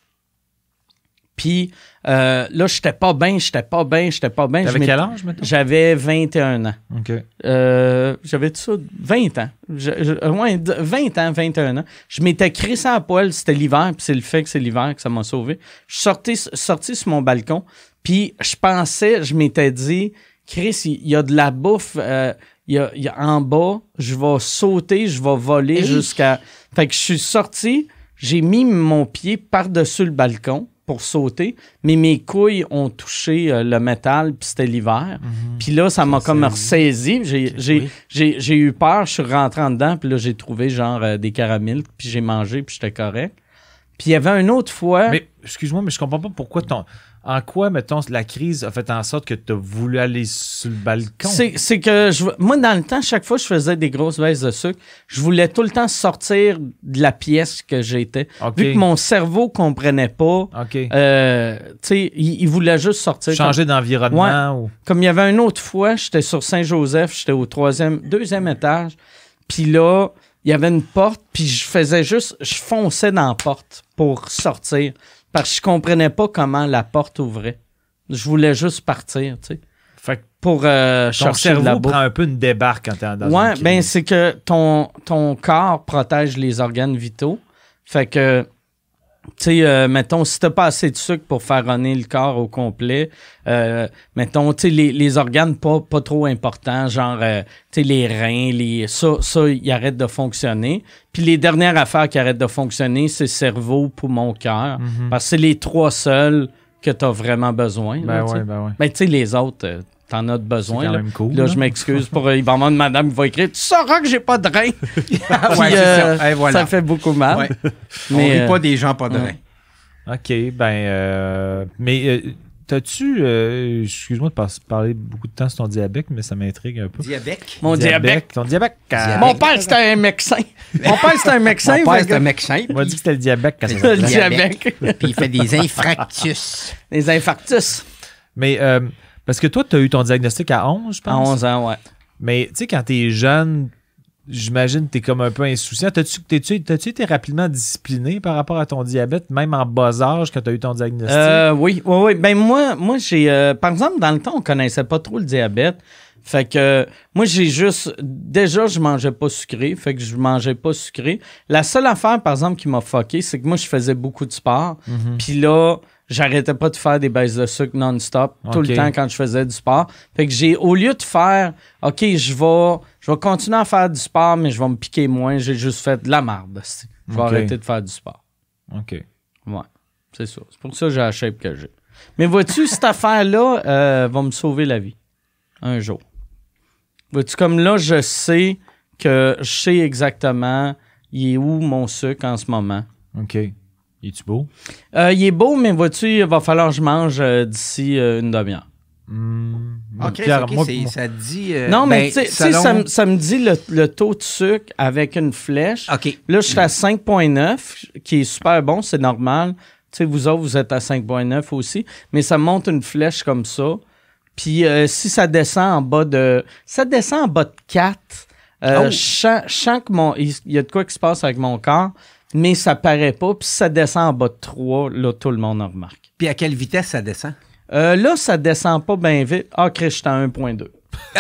Puis euh, là, j'étais pas bien, j'étais pas bien, j'étais pas bien. Je T'avais m'étais- quel âge, maintenant? J'avais vingt et un ans. OK. Euh, j'avais tout ça, vingt ans. Je, je- ouais, d- vingt ans, vingt et un ans. Je m'étais crissé à poil, c'était l'hiver, puis c'est le fait que c'est l'hiver que ça m'a sauvé. Je suis sorti, sorti sur mon balcon, puis je pensais, je m'étais dit, Chris, il il y, a de la bouffe euh, il y a, il y a en bas, je vais sauter, je vais voler Hey! jusqu'à... Fait que je suis sorti, j'ai mis mon pied par-dessus le balcon pour sauter, mais mes couilles ont touché euh, le métal, puis c'était l'hiver. Puis là, ça m'a comme ressaisi. J'ai, j'ai, oui. j'ai, j'ai eu peur, je suis rentré en dedans, puis là, j'ai trouvé genre euh, des caramels, puis j'ai mangé, puis j'étais correct. Puis il y avait une autre fois... Mais, excuse-moi, mais je comprends pas pourquoi ton. En quoi, mettons, la crise a fait en sorte que tu as voulu aller sur le balcon? C'est, c'est que je, moi, dans le temps, chaque fois que je faisais des grosses baisses de sucre, je voulais tout le temps sortir de la pièce que j'étais. OK. Vu que mon cerveau comprenait pas, OK. euh, tu sais, il, il voulait juste sortir. Changer d'environnement ou. Comme il y avait une autre fois, j'étais sur Saint-Joseph, j'étais au troisième, deuxième étage, puis là, il y avait une porte, puis je faisais juste, je fonçais dans la porte pour sortir, parce que je comprenais pas comment la porte ouvrait. Je voulais juste partir, tu sais, Fait que pour euh, ton chercher de la cerveau bouffe. prend un peu une débarque quand t'es dans Ouais, une crise. ben c'est que ton, ton corps protège les organes vitaux. Fait que tu sais, euh, mettons, si t'as pas assez de sucre pour faire runner le corps au complet, euh, mettons, tu sais, les, les organes pas, pas trop importants, genre, euh, tu sais, les reins, les, ça, ça, ils arrêtent de fonctionner. Puis les dernières affaires qui arrêtent de fonctionner, c'est cerveau, poumon, cœur. Mm-hmm. Parce que c'est les trois seuls que t'as vraiment besoin. Ben là, ouais, ben ouais. Ben, tu sais, les autres... Euh, T'en as besoin. C'est quand là, même cool, là là. je m'excuse pour. Il va y avoir une madame qui va écrire. Tu sauras que j'ai pas de rein. Puis, ouais, c'est euh, ça. Et voilà. Ça fait beaucoup mal. Ouais. Mais, On rit euh, pas des gens pas de ouais. rein. OK, ben... Euh, mais euh, t'as-tu... Euh, excuse-moi de par- parler beaucoup de temps sur ton diabète, mais ça m'intrigue un peu. Diabète. Mon diabète. Ton diabète. Diabète. Mon père, c'était un médecin. Mon père, c'était un médecin. Mon père, fait c'est un que- médecin. On m'a dit que c'était le diabète quand ça Le s'appelait. diabète. Puis il fait des infractus. Les infarctus. Mais euh, parce que toi, tu as eu ton diagnostic à onze, je À pense. onze ans, ouais. Mais tu sais, quand t'es jeune, j'imagine que t'es comme un peu insouciant. T'as-tu, t'as-tu, t'as-tu été rapidement discipliné par rapport à ton diabète, même en bas âge quand tu as eu ton diagnostic? Euh, oui, oui, oui. Ben moi, moi j'ai... euh, par exemple, dans le temps, on connaissait pas trop le diabète. Fait que euh, moi, j'ai juste... Déjà, je mangeais pas sucré. Fait que je mangeais pas sucré. La seule affaire, par exemple, qui m'a fucké, c'est que moi, je faisais beaucoup de sport. Mhm. Puis là, j'arrêtais pas de faire des baisses de sucre non-stop tout Ok. le temps quand je faisais du sport. Fait que j'ai, au lieu de faire, OK, je vais, je vais continuer à faire du sport, mais je vais me piquer moins, j'ai juste fait de la merde. esti. Je vais Ok. arrêter de faire du sport. OK. Ouais, c'est ça. C'est pour ça que j'ai la shape que j'ai. Mais vois-tu, cette affaire-là euh, va me sauver la vie. Un jour. Vois-tu, comme là, je sais que je sais exactement il est où mon sucre en ce moment. OK. Es-tu beau? Euh, il est beau, mais vois-tu, il va falloir que je mange euh, d'ici euh, une demi-heure. Hmm. OK, Pierre, ok, moi- c'est- moi- ça dit... euh, Non, mais ben, tu sais- tu sais, selon- ça, me- ça me dit le, le taux de sucre avec une flèche. OK. Là, je suis à cinq virgule neuf, qui est super bon, c'est normal. Tu sais, vous autres, vous êtes à cinq virgule neuf aussi, mais ça monte une flèche comme ça. Puis euh, si ça descend en bas de... Ça descend en bas de quatre. Euh, Oh. je sens- je sens que mon... Il y a de quoi qui se passe avec mon corps, mais ça paraît pas. Puis si ça descend en bas de trois, là, tout le monde en remarque. Puis à quelle vitesse ça descend? Euh, là, ça descend pas bien vite. Ah, Chris, j'étais à un virgule deux.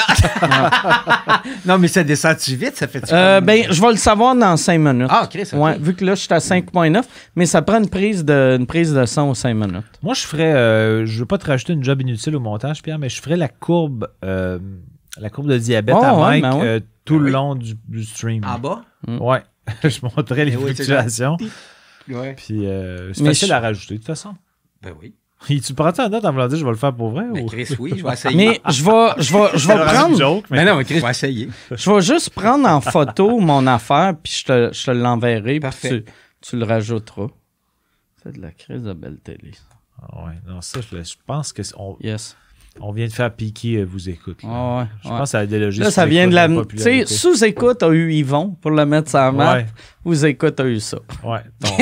Non, mais ça descend-tu vite? Ça fait-tu Euh, comme- ben, je vais le savoir dans cinq minutes. Ah, Chris, ok. Ouais, vu que là, je suis à cinq virgule neuf, mais ça prend une prise de, une prise de son aux cinq minutes. Moi, je ferais... Euh, je veux pas te rajouter une job inutile au montage, Pierre, mais je ferais la courbe... euh, la courbe de diabète Oh, à ouais, Mike ben ouais. euh, tout le Oui. long du, du stream. En bas? Ouais. Je montrais les Eh oui, c'est fluctuations. Ouais. Puis euh, c'est Mais facile je- à rajouter, de toute façon. Ben oui. Et tu prends ça en note en voulant dire je vais le faire pour vrai? Ben ou... Chris, oui, je vais essayer. Mais je vais, je vais, je vais C'est une prendre, joke, mais... Mais non, mais Chris, je vais essayer. je vais juste prendre en photo mon affaire, puis je te, je te l'enverrai, puis Parfait. tu, tu le rajouteras. C'est de la crise de belle télé. ça. Ah ouais, non, ça, je, je pense qu'on Yes. on vient de faire piquer euh, vous écoute. là. Ah ouais, je ouais. pense à la délogiste. Là, ça vient de la. Tu sais, popularité. sous-écoute a eu Yvon pour le mettre sur la map. Ouais, Vous-écoute a eu ça. ouais.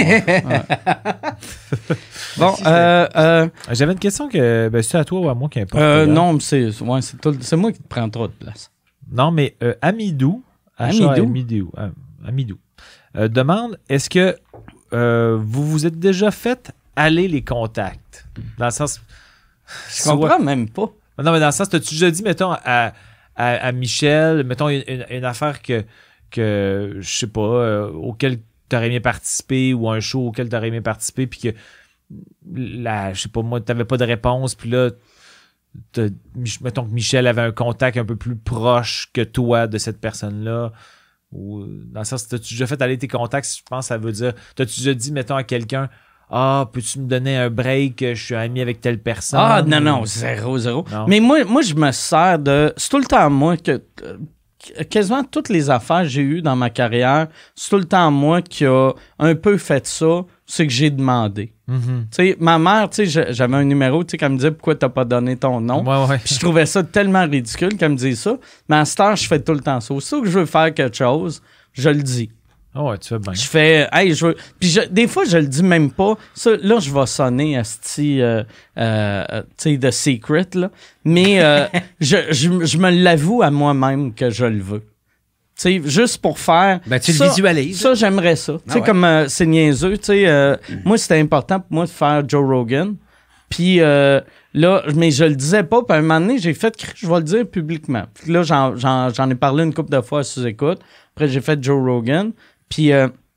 ton- Bon, euh, euh, J'avais une question que. Ben, c'est à toi ou à moi qui importe. euh, là. non, mais c'est, ouais, c'est, tout- c'est moi qui te prends trop de place. Non, mais euh, Amidou. Amidou? H A Amidou. euh, Amidou. euh, demande est-ce que euh, vous vous êtes déjà fait aller les contacts? Dans le sens. Je comprends même pas. Non, mais dans le sens, t'as-tu déjà dit, mettons, à, à, à Michel, mettons, une, une- une affaire que, que je sais pas, euh, auquel t'aurais aimé participer ou un show auquel t'aurais aimé participer, puis que, la, je sais pas, moi, t'avais pas de réponse, puis là, t'as- Mich- mettons que Michel avait un contact un peu plus proche que toi de cette personne-là, ou dans le sens, t'as-tu déjà fait aller tes contacts, je pense, ça veut dire, t'as-tu déjà dit, mettons, à quelqu'un, ah, peux-tu me donner un break, je suis ami avec telle personne? Ah, non, non, zéro, zéro. Non. Mais moi, moi, je me sers de. C'est tout le temps moi que. euh, Quasiment toutes les affaires que j'ai eues dans ma carrière, c'est tout le temps moi qui a un peu fait ça, c'est que j'ai demandé. Mhm. Tu sais, ma mère, tu sais, je- j'avais un numéro, tu sais, qu'elle me disait pourquoi t'as pas donné ton nom. Ouais, ouais. Puis je trouvais ça tellement ridicule qu'elle me dise ça. Mais à cette heure, je fais tout le temps ça. Aussitôt que je veux faire quelque chose, je le dis. Ah ouais, tu fais bien. Je fais, hey, je veux. Puis je- des fois, je le dis même pas. Ça, là, je vais sonner à sti, euh, euh, tu sais, de secret, là. Mais euh, je, je, je me l'avoue à moi-même que je le veux. Tu sais, juste pour faire. Ben, tu le ça, visualises. Ça, j'aimerais ça. Tu sais, ouais. comme euh, c'est niaiseux, tu sais. euh, Moi, c'était important pour moi de faire Joe Rogan. Puis euh, là, mais je le disais pas. Puis à un moment donné, j'ai fait, je vais le dire publiquement. Puis là, j'en, j'en, j'en ai parlé une couple de fois sous écoute. Après, j'ai fait Joe Rogan. Puis euh,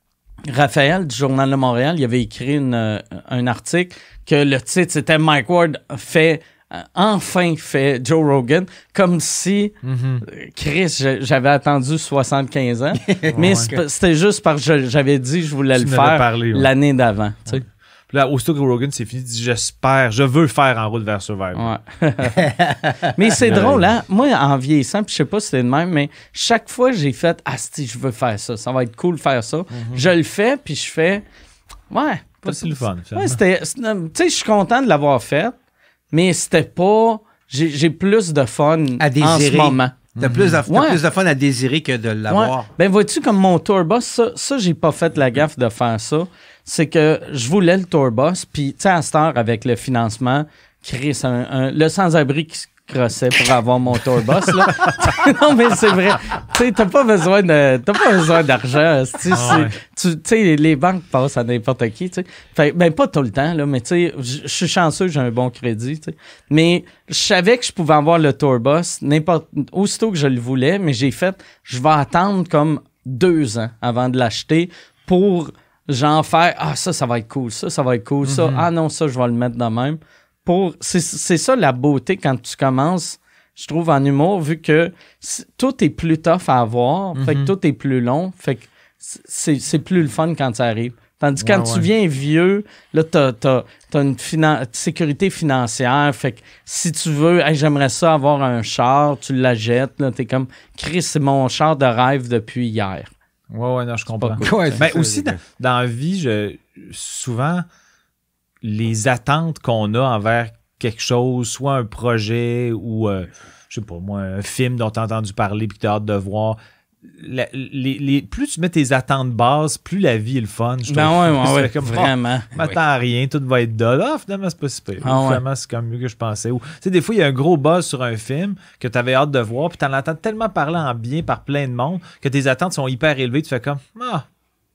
Raphaël du Journal de Montréal, il avait écrit une, euh, un article que le titre, c'était « Mike Ward fait... Euh, enfin fait Joe Rogan, comme si Mm-hmm. Chris, je- j'avais attendu soixante-quinze ans, mais Ouais. c'est pas- c'était juste parce que je- j'avais dit que je voulais Tu le en avais faire parlé, ouais. l'année d'avant. Tu sais. Puis là, aussitôt que Rogan, c'est fini, il dit j'espère, je veux le faire en route vers Survivor. Ouais. mais c'est Ouais. drôle, hein? Moi, en vieillissant, puis je sais pas si c'est le même, mais chaque fois j'ai fait « Ah, si, je veux faire ça, ça va être cool de faire ça. Je le fais, puis je fais « Ouais. » Pas si le fun, Ouais, finalement. c'était... c'est- Tu sais, je suis content de l'avoir fait, mais c'était pas... J'ai j'ai plus de fun À en désirer. ce moment. T'as plus, de- t'as Ouais. plus de fun à désirer que de l'avoir. Ouais. Ben, vois-tu, comme mon tourbus, ça, ça j'ai pas fait la gaffe de faire ça. C'est que je voulais le tourbus, puis, tu sais, à cette heure, avec le financement, Chris, un, un- le sans-abri qui se crossait pour avoir mon tourbus, là. Non, mais c'est vrai. Tu sais, t'as pas besoin de, t'as pas besoin d'argent. Tu Ah ouais. tu sais, les banques passent à n'importe qui, tu sais. Fait, ben, pas tout le temps, là, mais tu sais, je je suis chanceux, j'ai un bon crédit, tu sais. Mais je savais que je pouvais avoir le tourbus n'importe, aussitôt que je le voulais, mais j'ai fait, je vais attendre comme deux ans avant de l'acheter pour, genre, faire, ah, ça, ça va être cool, ça, ça va être cool, ça, ah non, ça, je vais le mettre de même. Pour, c'est, c'est ça la beauté quand tu commences, je trouve, en humour, vu que c'est- tout est plus tough à avoir, fait que tout est plus long, fait que c'est, c'est plus le fun quand ça arrive. Tandis que quand Ouais, tu ouais. viens vieux, là, t'as, t'as, t'as une finan- sécurité financière, fait que si tu veux, hey, j'aimerais ça avoir un char, tu l'achètes, là, t'es comme, Chris, c'est mon char de rêve depuis hier. Ouais, ouais, non, je comprends. Ouais, c'est Ben, ça, aussi, c'est dans, dans la vie, je, souvent, les attentes qu'on a envers quelque chose, soit un projet ou, euh, je sais pas moi, un film dont tu as entendu parler puis que tu as hâte de voir, la- les, les- plus tu mets tes attentes basses, plus la vie est le fun. Je Ben trouve. ouais, ouais, Ça ouais, fait comme, vraiment. oh, m'attends à rien, tout va être dole. Ah, finalement, c'est pas si pire. Ah ouais. Finalement, c'est comme mieux que je pensais. Ou, tu sais, des fois, il y a un gros buzz sur un film que tu avais hâte de voir, puis tu en entends tellement parler en bien par plein de monde que tes attentes sont hyper élevées. Tu fais comme, ah,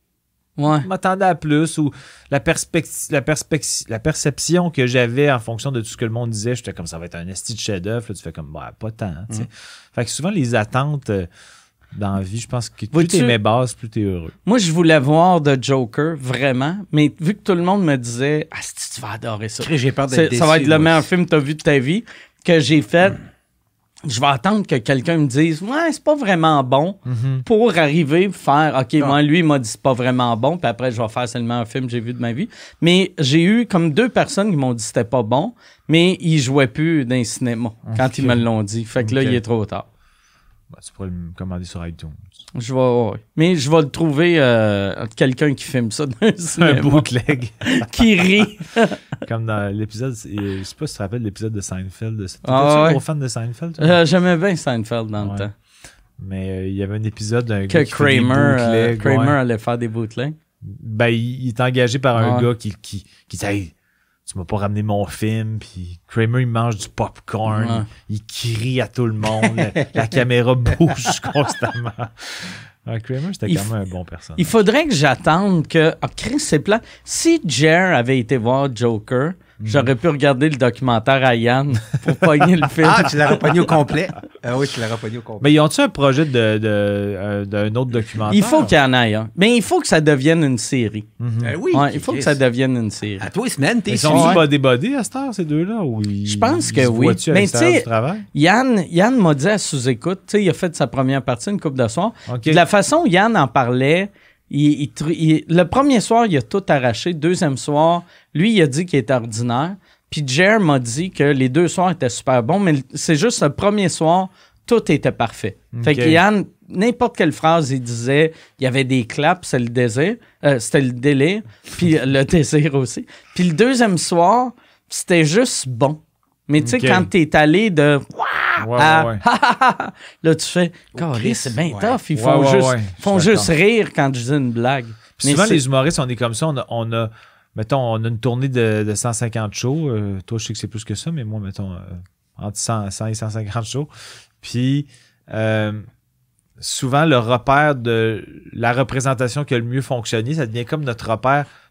Ouais. je m'attendais à plus, ou la, perspecti- la, perspecti- la perception que j'avais en fonction de tout ce que le monde disait, j'étais comme ça va être un esti de chef-d'œuvre. Là, tu fais comme bah, pas tant. tu sais. Fait que souvent les attentes euh, dans la vie, je pense que plus Vois-tu- t'es mets basse, plus t'es heureux. Moi, je voulais voir The Joker, vraiment, mais vu que tout le monde me disait, ah, si tu vas adorer ça. Chris, j'ai peur C'est- d'être ça va déçu, être le moi. meilleur film que tu as vu de ta vie, que j'ai fait. Je vais attendre que quelqu'un me dise, ouais, c'est pas vraiment bon, pour arriver à faire, OK, moi, lui, il m'a dit, c'est pas vraiment bon, puis après, je vais faire seulement un film que j'ai vu de ma vie. Mais j'ai eu comme deux personnes qui m'ont dit que c'était pas bon, mais ils jouaient plus dans les cinémas quand ils me l'ont dit. Fait que là, Ok. il est trop tard. Bah, tu pourrais le commander sur iTunes. Je vais, ouais. Mais je vais le trouver, euh, quelqu'un qui filme ça dans un Un cinéma, bootleg. qui rit. Comme dans l'épisode, c'est- je sais pas si tu te rappelles l'épisode de Seinfeld. De... T'étais-tu Ah un ouais. gros fan de Seinfeld? toi? Euh, J'aimais bien Seinfeld dans le Ouais. temps. Mais euh, il y avait un épisode d'un Que gars qui fait des Kramer, euh, bootlegs, Kramer ouais. allait faire des bootlegs. Ben, il, il est engagé par un Ouais. gars qui, qui, qui dit hey, tu m'as pas ramené mon film. Puis Kramer, il mange du popcorn. Ouais. Il, il crie à tout le monde. la, la caméra bouge constamment. Ouais, Kramer, c'était Il quand f- même un bon personnage. Il faudrait que j'attende que. Ah, Chris, c'est plat. Si Jer avait été voir Joker, j'aurais pu regarder le documentaire à Yann pour pogner le film. Ah, tu l'as repogné au complet. Ah oui, tu l'as repogné au complet. Mais ils ont-tu un projet de, de, euh, d'un autre documentaire? Il faut qu'il y en ait un. Mais il faut que ça devienne une série. Euh, oui, Ouais, il faut Chris. que ça devienne une série. À toi, semaine, t'es Ils sûr. sont-ils Ouais. body-body à cette heure, ces deux-là? Ou ils, Je pense ils que se oui. voient-tu à Mais l'extérieur tu sais, du travail? Yann, Yann m'a dit à sous-écoute, tu sais, il a fait sa première partie une couple de soirs. OK. De la façon où Yann en parlait, il, il tr- il- le premier soir, il a tout arraché. Deuxième soir, lui, il a dit qu'il était ordinaire. Puis Jer m'a dit que les deux soirs étaient super bons, mais le- c'est juste le premier soir, tout était parfait. Fait que OK. Yann, n'importe quelle phrase il disait, il y avait des claps, c'est le désir. Euh, c'était le délire, puis le désir aussi. Puis le deuxième soir, c'était juste bon. Mais tu sais, OK. quand t'es allé de Ouais, à ouais, ouais. là, tu fais, Caliste, Chris, c'est bien ouais. tough. Ils Ouais, font ouais, juste, ouais, je font suis juste d'accord. rire quand je dis une blague. Puis Mais souvent, c'est- les humoristes, on est comme ça. On a, on a mettons, on a une tournée de, de cent cinquante shows. Euh, toi, je sais que c'est plus que ça, mais moi, mettons, euh, entre cent, cent et cent cinquante shows. Puis, euh, souvent, le repère de la représentation qui a le mieux fonctionné, ça devient comme notre repère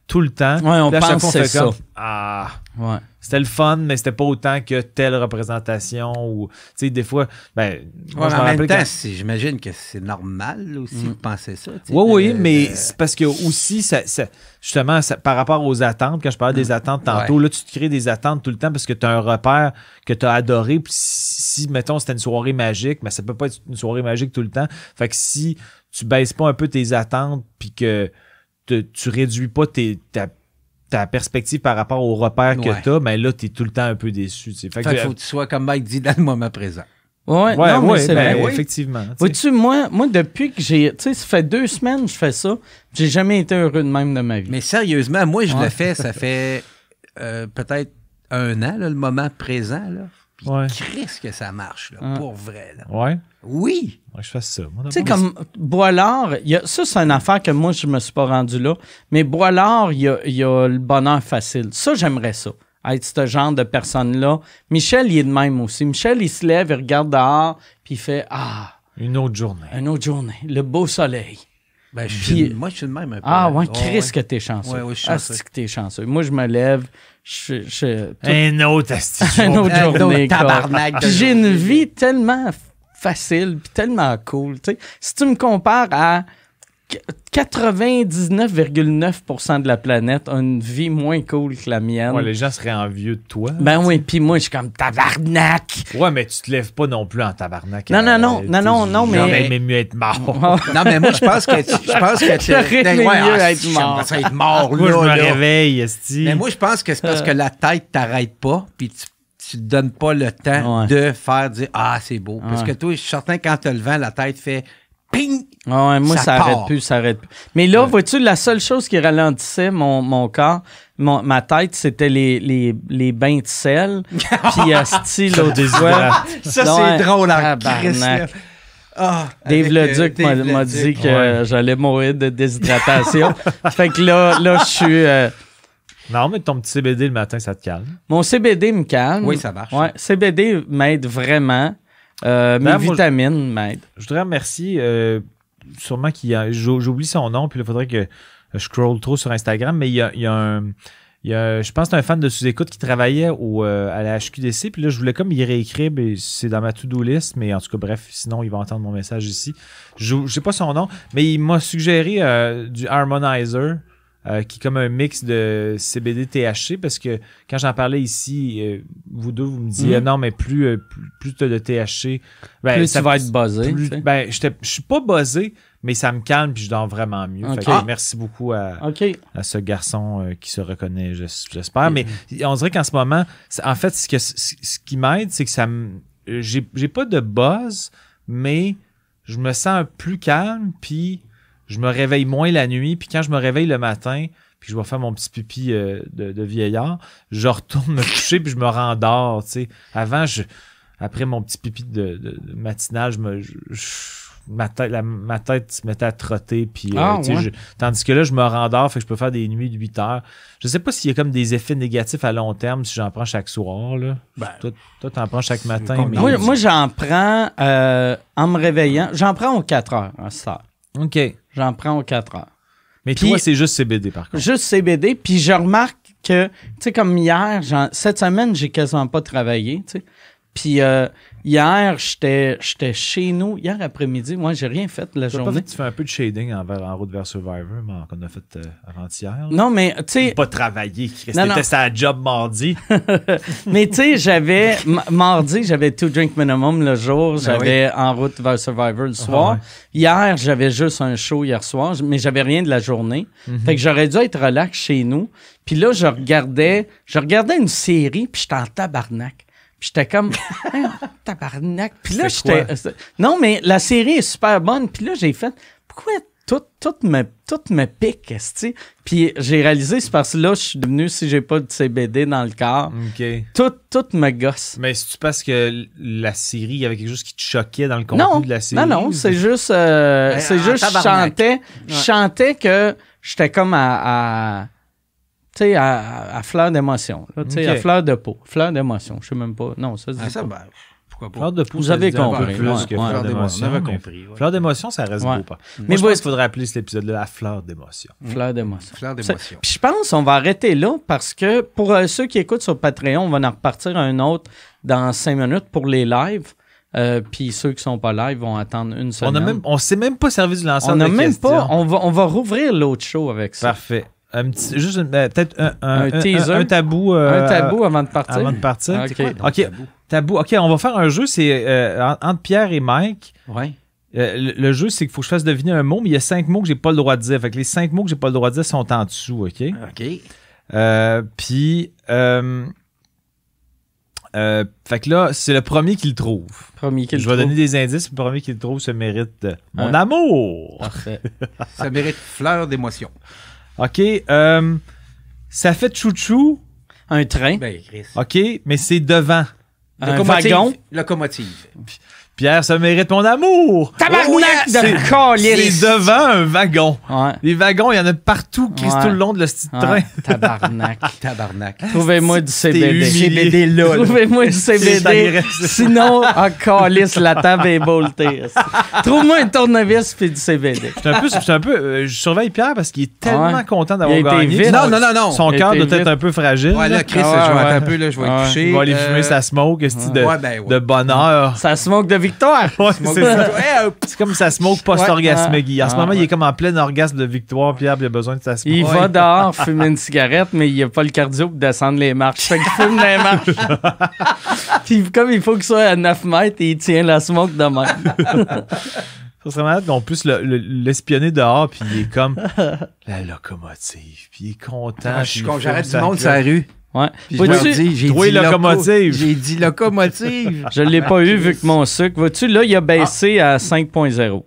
tout le temps. Ouais, on Puis à chaque pense fois, on que fait c'est comme, ça. ah, Ouais. c'était le fun, mais c'était pas autant que telle représentation ou, tu sais, des fois, ben, moi, Ouais, je mais me en même rappelle temps, quand- c'est- j'imagine que c'est normal là, aussi Mm. de penser ça. tu sais, Oui, oui, de- mais de- c'est parce que aussi, ça, ça- justement, ça- par rapport aux attentes, quand je parlais des attentes tantôt, Ouais. là, tu te crées des attentes tout le temps parce que tu as un repère que tu as adoré. Puis si, si, mettons, c'était une soirée magique, mais ça peut pas être une soirée magique tout le temps. Fait que si tu baisses pas un peu tes attentes puis que te- tu réduis pas tes, ta, ta perspective par rapport au repère que Ouais. tu as, ben là, tu es tout le temps un peu déçu. tu sais. Fait Fait qu'il que, faut que tu sois comme Mike dit dans le moment présent. Ouais, ouais, non, mais ouais, c'est ben, vrai. oui. effectivement. tu sais. Vois-tu, moi, moi, depuis que j'ai. Tu sais, ça fait deux semaines que je fais ça. J'ai jamais été heureux de même de ma vie. Mais sérieusement, moi, je Ouais. le fais, ça fait euh, peut-être un an, là, le moment présent. Là. Puis Ouais. Christ que ça marche, là, Ouais. pour vrai. Là. Ouais, Oui! ouais, je fasse ça. Moi, Tu sais, d'abord, comme Boilard, il y a, ça, c'est une affaire que moi, je me suis pas rendu là. Mais Boilard, il y a, il y a le bonheur facile. Ça, j'aimerais ça. Être ce genre de personne-là. Michel, il est de même aussi. Michel, il se lève, il regarde dehors, puis il fait Ah, une autre journée. une autre journée, le beau soleil. Ben, je Puis- suis, moi, je suis le même un peu. Ah, là. ouais, Oh, Chris, ouais. que t'es chanceux. Ouais, ouais, je suis Ah, chanceux. c'est que t'es chanceux. Moi, je me lève, je. je tout- Un autre astuce. une autre Un autre journée. quoi. tabarnak de Puis j'ai une journée. vie tellement f- facile puis tellement cool. Tu sais. Si tu me compares à qu- quatre-vingt-dix-neuf virgule neuf pour cent de la planète a une vie moins cool que la mienne. Ouais, les gens seraient envieux de toi. Ben oui, puis moi, je suis comme tabarnak. Ouais, mais tu te lèves pas non plus en tabarnak. Non, non, non, Euh, non, non, non, mais- J'aurais aimé mieux être mort. Non, mais moi, je pense que tu, je pense que tu J'aurais aimé ouais, mieux ah, être si, mort. j'aimerais ça être mort, Moi, je là, me là. réveille, esti. Mais moi, je pense que c'est parce que la tête t'arrête pas, puis tu tu te donnes pas le temps Ouais. de faire dire ah c'est beau parce Ouais. que toi je suis certain quand t'as le vent la tête fait ping. Ah ouais, moi, Ça ça, part. arrête plus, ça arrête plus. Mais là, vois-tu, la seule chose qui ralentissait mon, mon corps, mon- ma tête, c'était les, les, les bains de sel. Puis, asti, l'autre des fois... Ça Ouais, c'est drôle en tabarnak. Christ, là. Ah, Dave avec, Leduc euh, m'a Dave m'a Leduc. dit que Ouais. euh, j'allais mourir de déshydratation. Fait que là, là, je suis... euh, Non, mais ton petit C B D le matin, ça te calme. mon C B D me calme. Oui, ça marche. Ouais, C B D m'aide vraiment. Euh, mes Ben, moi, vitamines m'aident. Je voudrais remercier, euh, sûrement qu'il y a, j'ou- j'oublie son nom, puis il faudrait que je scroll trop sur Instagram, mais il y a, il y a un, il y a, je pense que c'est un fan de sous-écoute qui travaillait au, euh, à la H Q D C, puis là, je voulais comme y réécrire, mais c'est dans ma to-do list, mais en tout cas, bref, sinon, il va entendre mon message ici. Je ne sais pas son nom, mais il m'a suggéré euh, du Harmonizer, euh, qui est comme un mix de C B D T H C, parce que quand j'en parlais ici, euh, vous deux, vous me disiez, Mm. ah non, mais plus, euh, plus, plus tu as de T H C, ben, Plus ça tu vas fait- être buzzé. plus- tu sais. ben, j'étais- je suis pas buzzé, mais ça me calme puis je dors vraiment mieux. Ok. Fait que Ah. merci beaucoup à, OK. à ce garçon euh, qui se reconnaît, j'es- j'espère. Mais on dirait qu'en ce moment, c'est- en fait, ce, que, ce, ce qui m'aide, c'est que ça me. J'ai j'ai pas de buzz, mais je me sens plus calme, puis je me réveille moins la nuit, puis quand je me réveille le matin, puis je vais faire mon petit pipi euh, de, de vieillard, je retourne me coucher puis je me rendors, tu sais. Avant, je, après mon petit pipi de, de- de matinal, je me, je- je- ma tête, la- ma tête se mettait à trotter, puis euh, Ah, tu sais, ouais. je- tandis que là, je me rendors, fait que je peux faire des nuits de huit heures. Je sais pas s'il y a comme des effets négatifs à long terme si j'en prends chaque soir, là. Ben, toi, toi, t'en prends chaque matin. combien? mais- Moi, moi j'en prends euh, en me réveillant. J'en prends aux quatre heures à cette heure. OK. J'en prends aux quatre heures. Mais Puis- toi, c'est juste C B D, par contre. Juste C B D. Puis je remarque que, tu sais, comme hier, j'en- cette semaine, j'ai quasiment pas travaillé, tu sais. Puis euh, hier, j'étais j'étais chez nous. Hier après-midi, moi, j'ai rien fait de la T'as pas journée. fait, tu fais un peu de shading en, en route vers Survivor, mais qu'on a fait euh, avant-hier. là? Non, mais tu sais, Pas travailler. Chris. Non, non. T'étais sa job mardi. mais tu sais, j'avais m- mardi, j'avais two drink minimum le jour, j'avais en route vers Survivor le soir. Ah ouais. Hier, j'avais juste un show hier soir, j- mais j'avais rien de la journée. Mhm. Fait que j'aurais dû être relax chez nous. Puis là, je regardais, je regardais une série, puis j'étais en tabarnak. Puis j'étais comme Hein, tabarnak. Puis là, C'est quoi? j'étais non, mais la série est super bonne. Puis là, j'ai fait pourquoi tout tout me tout me pique, esti? Puis j'ai réalisé c'est parce que là, je suis devenu si j'ai pas de C B D dans le corps, OK. tout tout me gosse. Mais c'est-tu parce que la série, il y avait quelque chose qui te choquait dans le contenu Non, de la série? non, non, c'est juste, euh, Ben, c'est en juste, je tabarnak. chantais, je Ouais. chantais que j'étais comme à, à tu sais, à, à fleur d'émotion, là, tu sais, Ok. à fleur de peau, fleur d'émotion, je sais même pas, non, ça se dit Ah, ça, pas. ben, Pourquoi pas? Fleur de peau, Vous ça avez veut dire un peu compris, plus ouais, que ouais. fleur Fleur d'émotion. d'émotion, on avait mais compris. ouais. Fleur d'émotion, ça reste Ouais. beau. Pas. Mais Moi, je vous- pense qu'il faudrait appeler cet épisode-là la fleur d'émotion. Fleur d'émotion. Fleur C'est- d'émotion. Puis je pense qu'on va arrêter là parce que pour euh, ceux qui écoutent sur Patreon, on va en repartir un autre dans cinq minutes pour les lives. Euh, puis ceux qui sont pas live vont attendre une On semaine. a même, on s'est même pas servi du lanceur On de n'a même questions. pas. On va, on va rouvrir l'autre show avec ça. Parfait. Un petit, juste une- euh, peut-être un, un, Un un- teaser. un tabou. euh, Un tabou avant de partir. Avant de partir. Ok. C'est quoi, donc, Ok. tabou? Tabou. OK, on va faire un jeu. C'est euh, en- entre Pierre et Mike. Ouais. Euh, le, le jeu, c'est qu'il faut que je fasse deviner un mot, mais il y a cinq mots que j'ai pas le droit de dire. Fait que les cinq mots que j'ai pas le droit de dire sont en dessous, OK? OK. Euh, Puis, euh, euh, fait que là, c'est le premier qui le trouve. Premier qui le Je vais trouve. donner des indices, puis le premier qui le trouve se mérite euh, mon Ouais. amour. Parfait. Ça mérite fleur d'émotion. OK, euh, ça fait chouchou, Un train. Ben, Chris. OK, mais c'est devant. Un Locomotive. wagon. Locomotive. Pierre, ça mérite mon amour. Tabarnak Oh, de c'est- calice. C'est devant un wagon. Ouais. Les wagons, il y en a partout, Chris, Ouais. tout le long de le petit Ouais. train. Tabarnak. Tabarnak. Trouvez-moi du C B D. T'es humilié. C B D là. Trouvez-moi du C B C'est D. agressif. Sinon, en calice, la table est boltée. Trouve-moi un tournevis puis du C B D. J'étais un peu, j'étais un peu euh, je surveille Pierre parce qu'il est tellement Ouais. content Il d'avoir a été gagné. vite. Non, non, non, non. Son Il a cœur été doit être vite. un peu fragile. Ouais, là, là. Chris, Ah, je vais ouais. attendre un peu, là, je vais Ouais. être couché. Il va aller Euh, fumer sa smoke esti, de, Ouais, ben, ouais. de bonheur. Ça smoke de victoire. Ouais, Smoke c'est de- ça. Ouais, euh, C'est comme sa smoke post-orgasmique. Ouais. En ce Ouais. moment, il est comme en plein orgasme de victoire. Pierre, puis il a besoin de sa smoke. Il Ouais. va dehors fumer une cigarette, mais il a pas le cardio pour descendre les marches. Fait qu'il fume les marches. Puis comme il faut qu'il soit à neuf mètres, il tient la smoke de même. Ça serait malade qu'on puisse le- le- l'espionner dehors, puis il est comme la locomotive. Puis il est content. Ah, je suis puis il con, fume j'arrête sa du monde clope. sur la rue. Ouais. Puis je leur Vois-tu- dis, j'ai Toi, dit loco- locomotive. J'ai dit locomotive. Je l'ai pas eu vu que mon sucre. Vois-tu, là, il a baissé à cinq point zéro.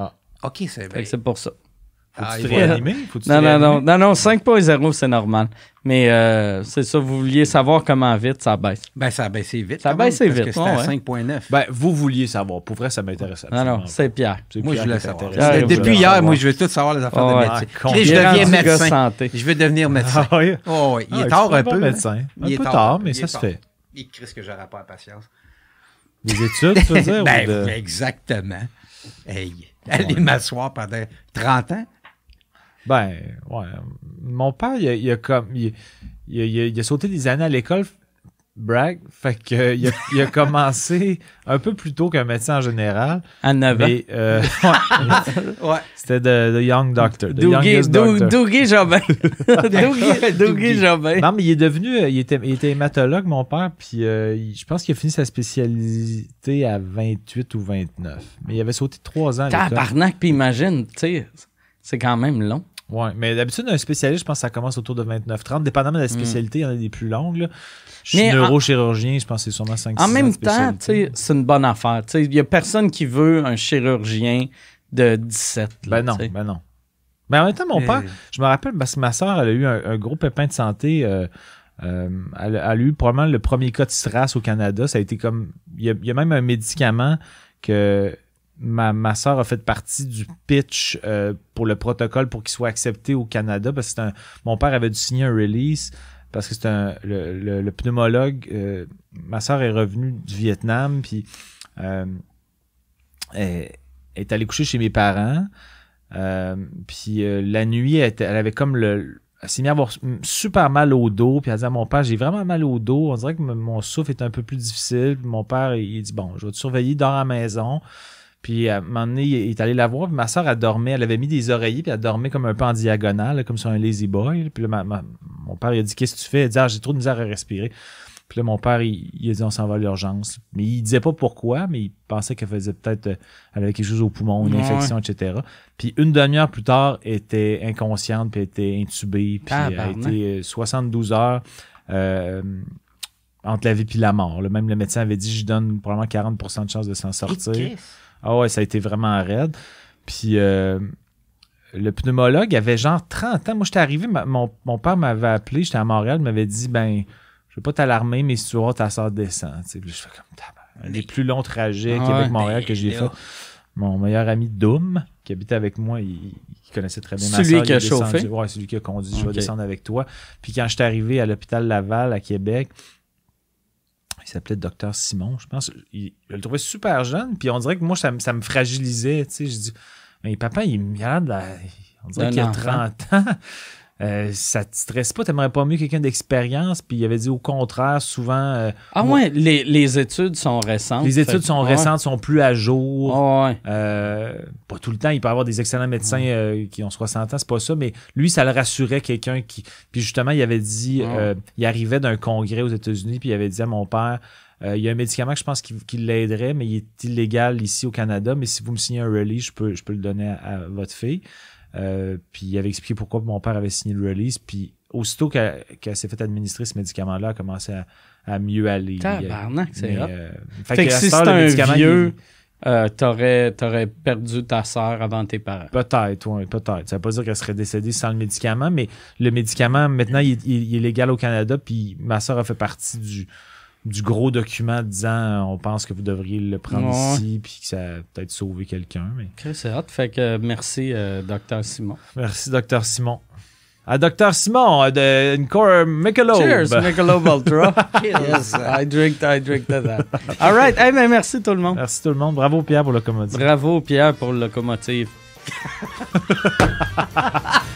OK, c'est Fait bien. que c'est pour ça. Ah, Faut-tu il te va- réanimer? Faut-tu Non, te non, réanimer? non, non, non, cinq point zéro, c'est normal. Mais euh, c'est ça, vous vouliez savoir comment vite ça baisse. Ben, ça a baissé vite. Ça a quand même, baissé parce vite, que c'était ouais, à ouais. cinq point neuf. Ben, vous vouliez savoir. Pour vrai, ça m'intéresse. Non, non, absolument c'est Pierre. pas. C'est Moi, je Pierre voulais qui est savoir. intéressant. Pierre, Depuis je voulais hier, savoir. moi, je veux tout savoir les affaires Ah, de ouais. médecin. Ah, con. Chris, je Il est deviens rendu gars médecin. santé. Je veux devenir médecin. Ah oui? Oh, ouais. Il Ah, est tu tard serais un bon peu. médecin. Il Un est peu tard. tard, mais Il ça est se tard. fait. Et Chris, que j'aurais pas la patience. Des études, tu veux dire? Ben, ou de- exactement. Hey, aller m'asseoir pendant trente ans. Ben, ouais. Mon père, il a, il a comme. Il, il a, il a- il a sauté des années à l'école. Brag. Fait que, euh, il, a, il a commencé un peu plus tôt qu'un médecin en général. À neuf ans. Mais euh, Ouais. c'était de, de Young Doctor. The Dougie youngest doctor. Dougie Jobin. Dougie Dougie Jobin. Non, mais il est devenu. euh, Il était, il était hématologue, mon père. Puis euh, il- je pense qu'il a fini sa spécialité à vingt-huit ou vingt-neuf. Mais il avait sauté trois ans à l'école. Tabarnak, puis imagine, tu sais, c'est quand même long. Ouais, mais d'habitude, un spécialiste, je pense que ça commence autour de vingt-neuf trente. Dépendamment de la spécialité, il y en a des plus longues. Là. Je suis Mais en- neurochirurgien, je pense que c'est sûrement cinq six En ans même de temps, tu spécialité. sais, c'est une bonne affaire. Tu sais, il y a personne qui veut un chirurgien de dix-sept. là, Ben non, tu sais. ben non. Mais en même temps, mon Euh, père, je me rappelle parce que ma soeur, elle a eu un, un gros pépin de santé. euh, euh, elle, elle a eu probablement le premier cas de S R A S au Canada. Ça a été comme. Il y a, il y a même un médicament que ma, ma soeur a fait partie du pitch euh, pour le protocole pour qu'il soit accepté au Canada. Parce que c'est un, mon père avait dû signer un release parce que c'est un le, le, le pneumologue. Euh, ma soeur est revenue du Vietnam, puis euh, elle est allée coucher chez mes parents. Euh, puis euh, la nuit, elle, était- elle avait comme le. Elle s'est mise à avoir super mal au dos. Puis elle dit à mon père, j'ai vraiment mal au dos. On dirait que m- mon souffle est un peu plus difficile. Puis mon père, il, il dit, bon, je vais te surveiller, dors à la maison. Puis à un moment donné, il est allé la voir. Puis ma soeur, elle dormait. Elle avait mis des oreillers. Puis elle dormait comme un peu en diagonale, là, comme sur un lazy boy. Puis là, ma- ma- mon père, il a dit, qu'est-ce que tu fais? Elle dit, ah, j'ai trop de misère à respirer. Puis là, mon père, il, il a dit, on s'en va à l'urgence. Mais il disait pas pourquoi, mais il pensait qu'elle faisait peut-être, euh, elle avait quelque chose au poumon, une Ouais. infection, et cetera. Puis une demi-heure plus tard, elle était inconsciente, puis elle était intubée, puis elle a Tabarnak. été euh, soixante-douze heures euh, entre la vie et la mort. Là, même le médecin avait dit, je lui donne probablement quarante pour cent de chance de s'en sortir. Chris. Ah ouais, ça a été vraiment raide. Puis euh, le pneumologue avait genre trente ans. Moi, j'étais arrivé, ma- mon, mon père m'avait appelé, j'étais à Montréal, il m'avait dit, ben, je veux pas t'alarmer, mais si tu vois, ta soeur descend. Tu sais, puis je fais comme tabarnak. Les plus longs trajets Ah Québec-Montréal ouais. que j'ai Ben, fait. là. Mon meilleur ami Doom, qui habitait avec moi, il, il connaissait très bien ma Celui sœur. qui il a est descendu. chauffé? Ouais, celui qui a conduit. Je vais Ok. descendre avec toi. Puis quand je suis arrivé à l'hôpital Laval à Québec, il s'appelait Docteur Simon, je pense. Il, je le trouvais super jeune, puis on dirait que moi, ça, me- ça me fragilisait. Tu sais, je dis, mais papa, il me regarde, là, on dirait D'un qu'il a enfant. trente ans. Euh, ça te stresse pas, t'aimerais pas mieux quelqu'un d'expérience? Puis il avait dit au contraire, souvent, euh, Ah moi- ouais, les, les études sont récentes. les études Fait- sont ouais. récentes, sont plus à jour. Ah ouais. Euh, pas tout le temps, il peut y avoir des excellents médecins euh, qui ont soixante ans, c'est pas ça, mais lui, ça le rassurait quelqu'un qui. Puis justement, il avait dit, Ah. euh, il arrivait d'un congrès aux États-Unis, puis il avait dit à mon père, euh, il y a un médicament que je pense qui, qui l'aiderait, mais il est illégal ici au Canada, mais si vous me signez un release, je peux, je peux le donner à, à votre fille. Euh, puis il avait expliqué pourquoi mon père avait signé le release, puis aussitôt qu'elle, qu'elle s'est fait administrer ce médicament-là, elle a commencé à, à mieux aller. Tabarnak, c'est Mais, hot. euh, Fait que à si cette heure, c'est le un médicament, vieux, il- euh, t'aurais, t'aurais perdu ta sœur avant tes parents. Peut-être, oui, peut-être. Ça veut pas dire qu'elle serait décédée sans le médicament, mais le médicament, maintenant, il, est- il est légal au Canada, puis ma soeur a fait partie du, du gros document disant on pense que vous devriez le prendre Ouais. ici, puis que ça a peut-être sauvé quelqu'un. Mais... Ok, c'est hot. Fait que euh, merci, euh, docteur Simon. Merci, docteur Simon. À docteur Simon, euh, de Encore Michelob. Cheers, Michelob Ultra. Yes, I drink, I drink to that. All right. Hey, ben, merci tout le monde. Merci tout le monde. Bravo, Pierre, pour le commodité. Bravo, Pierre, pour le locomotive.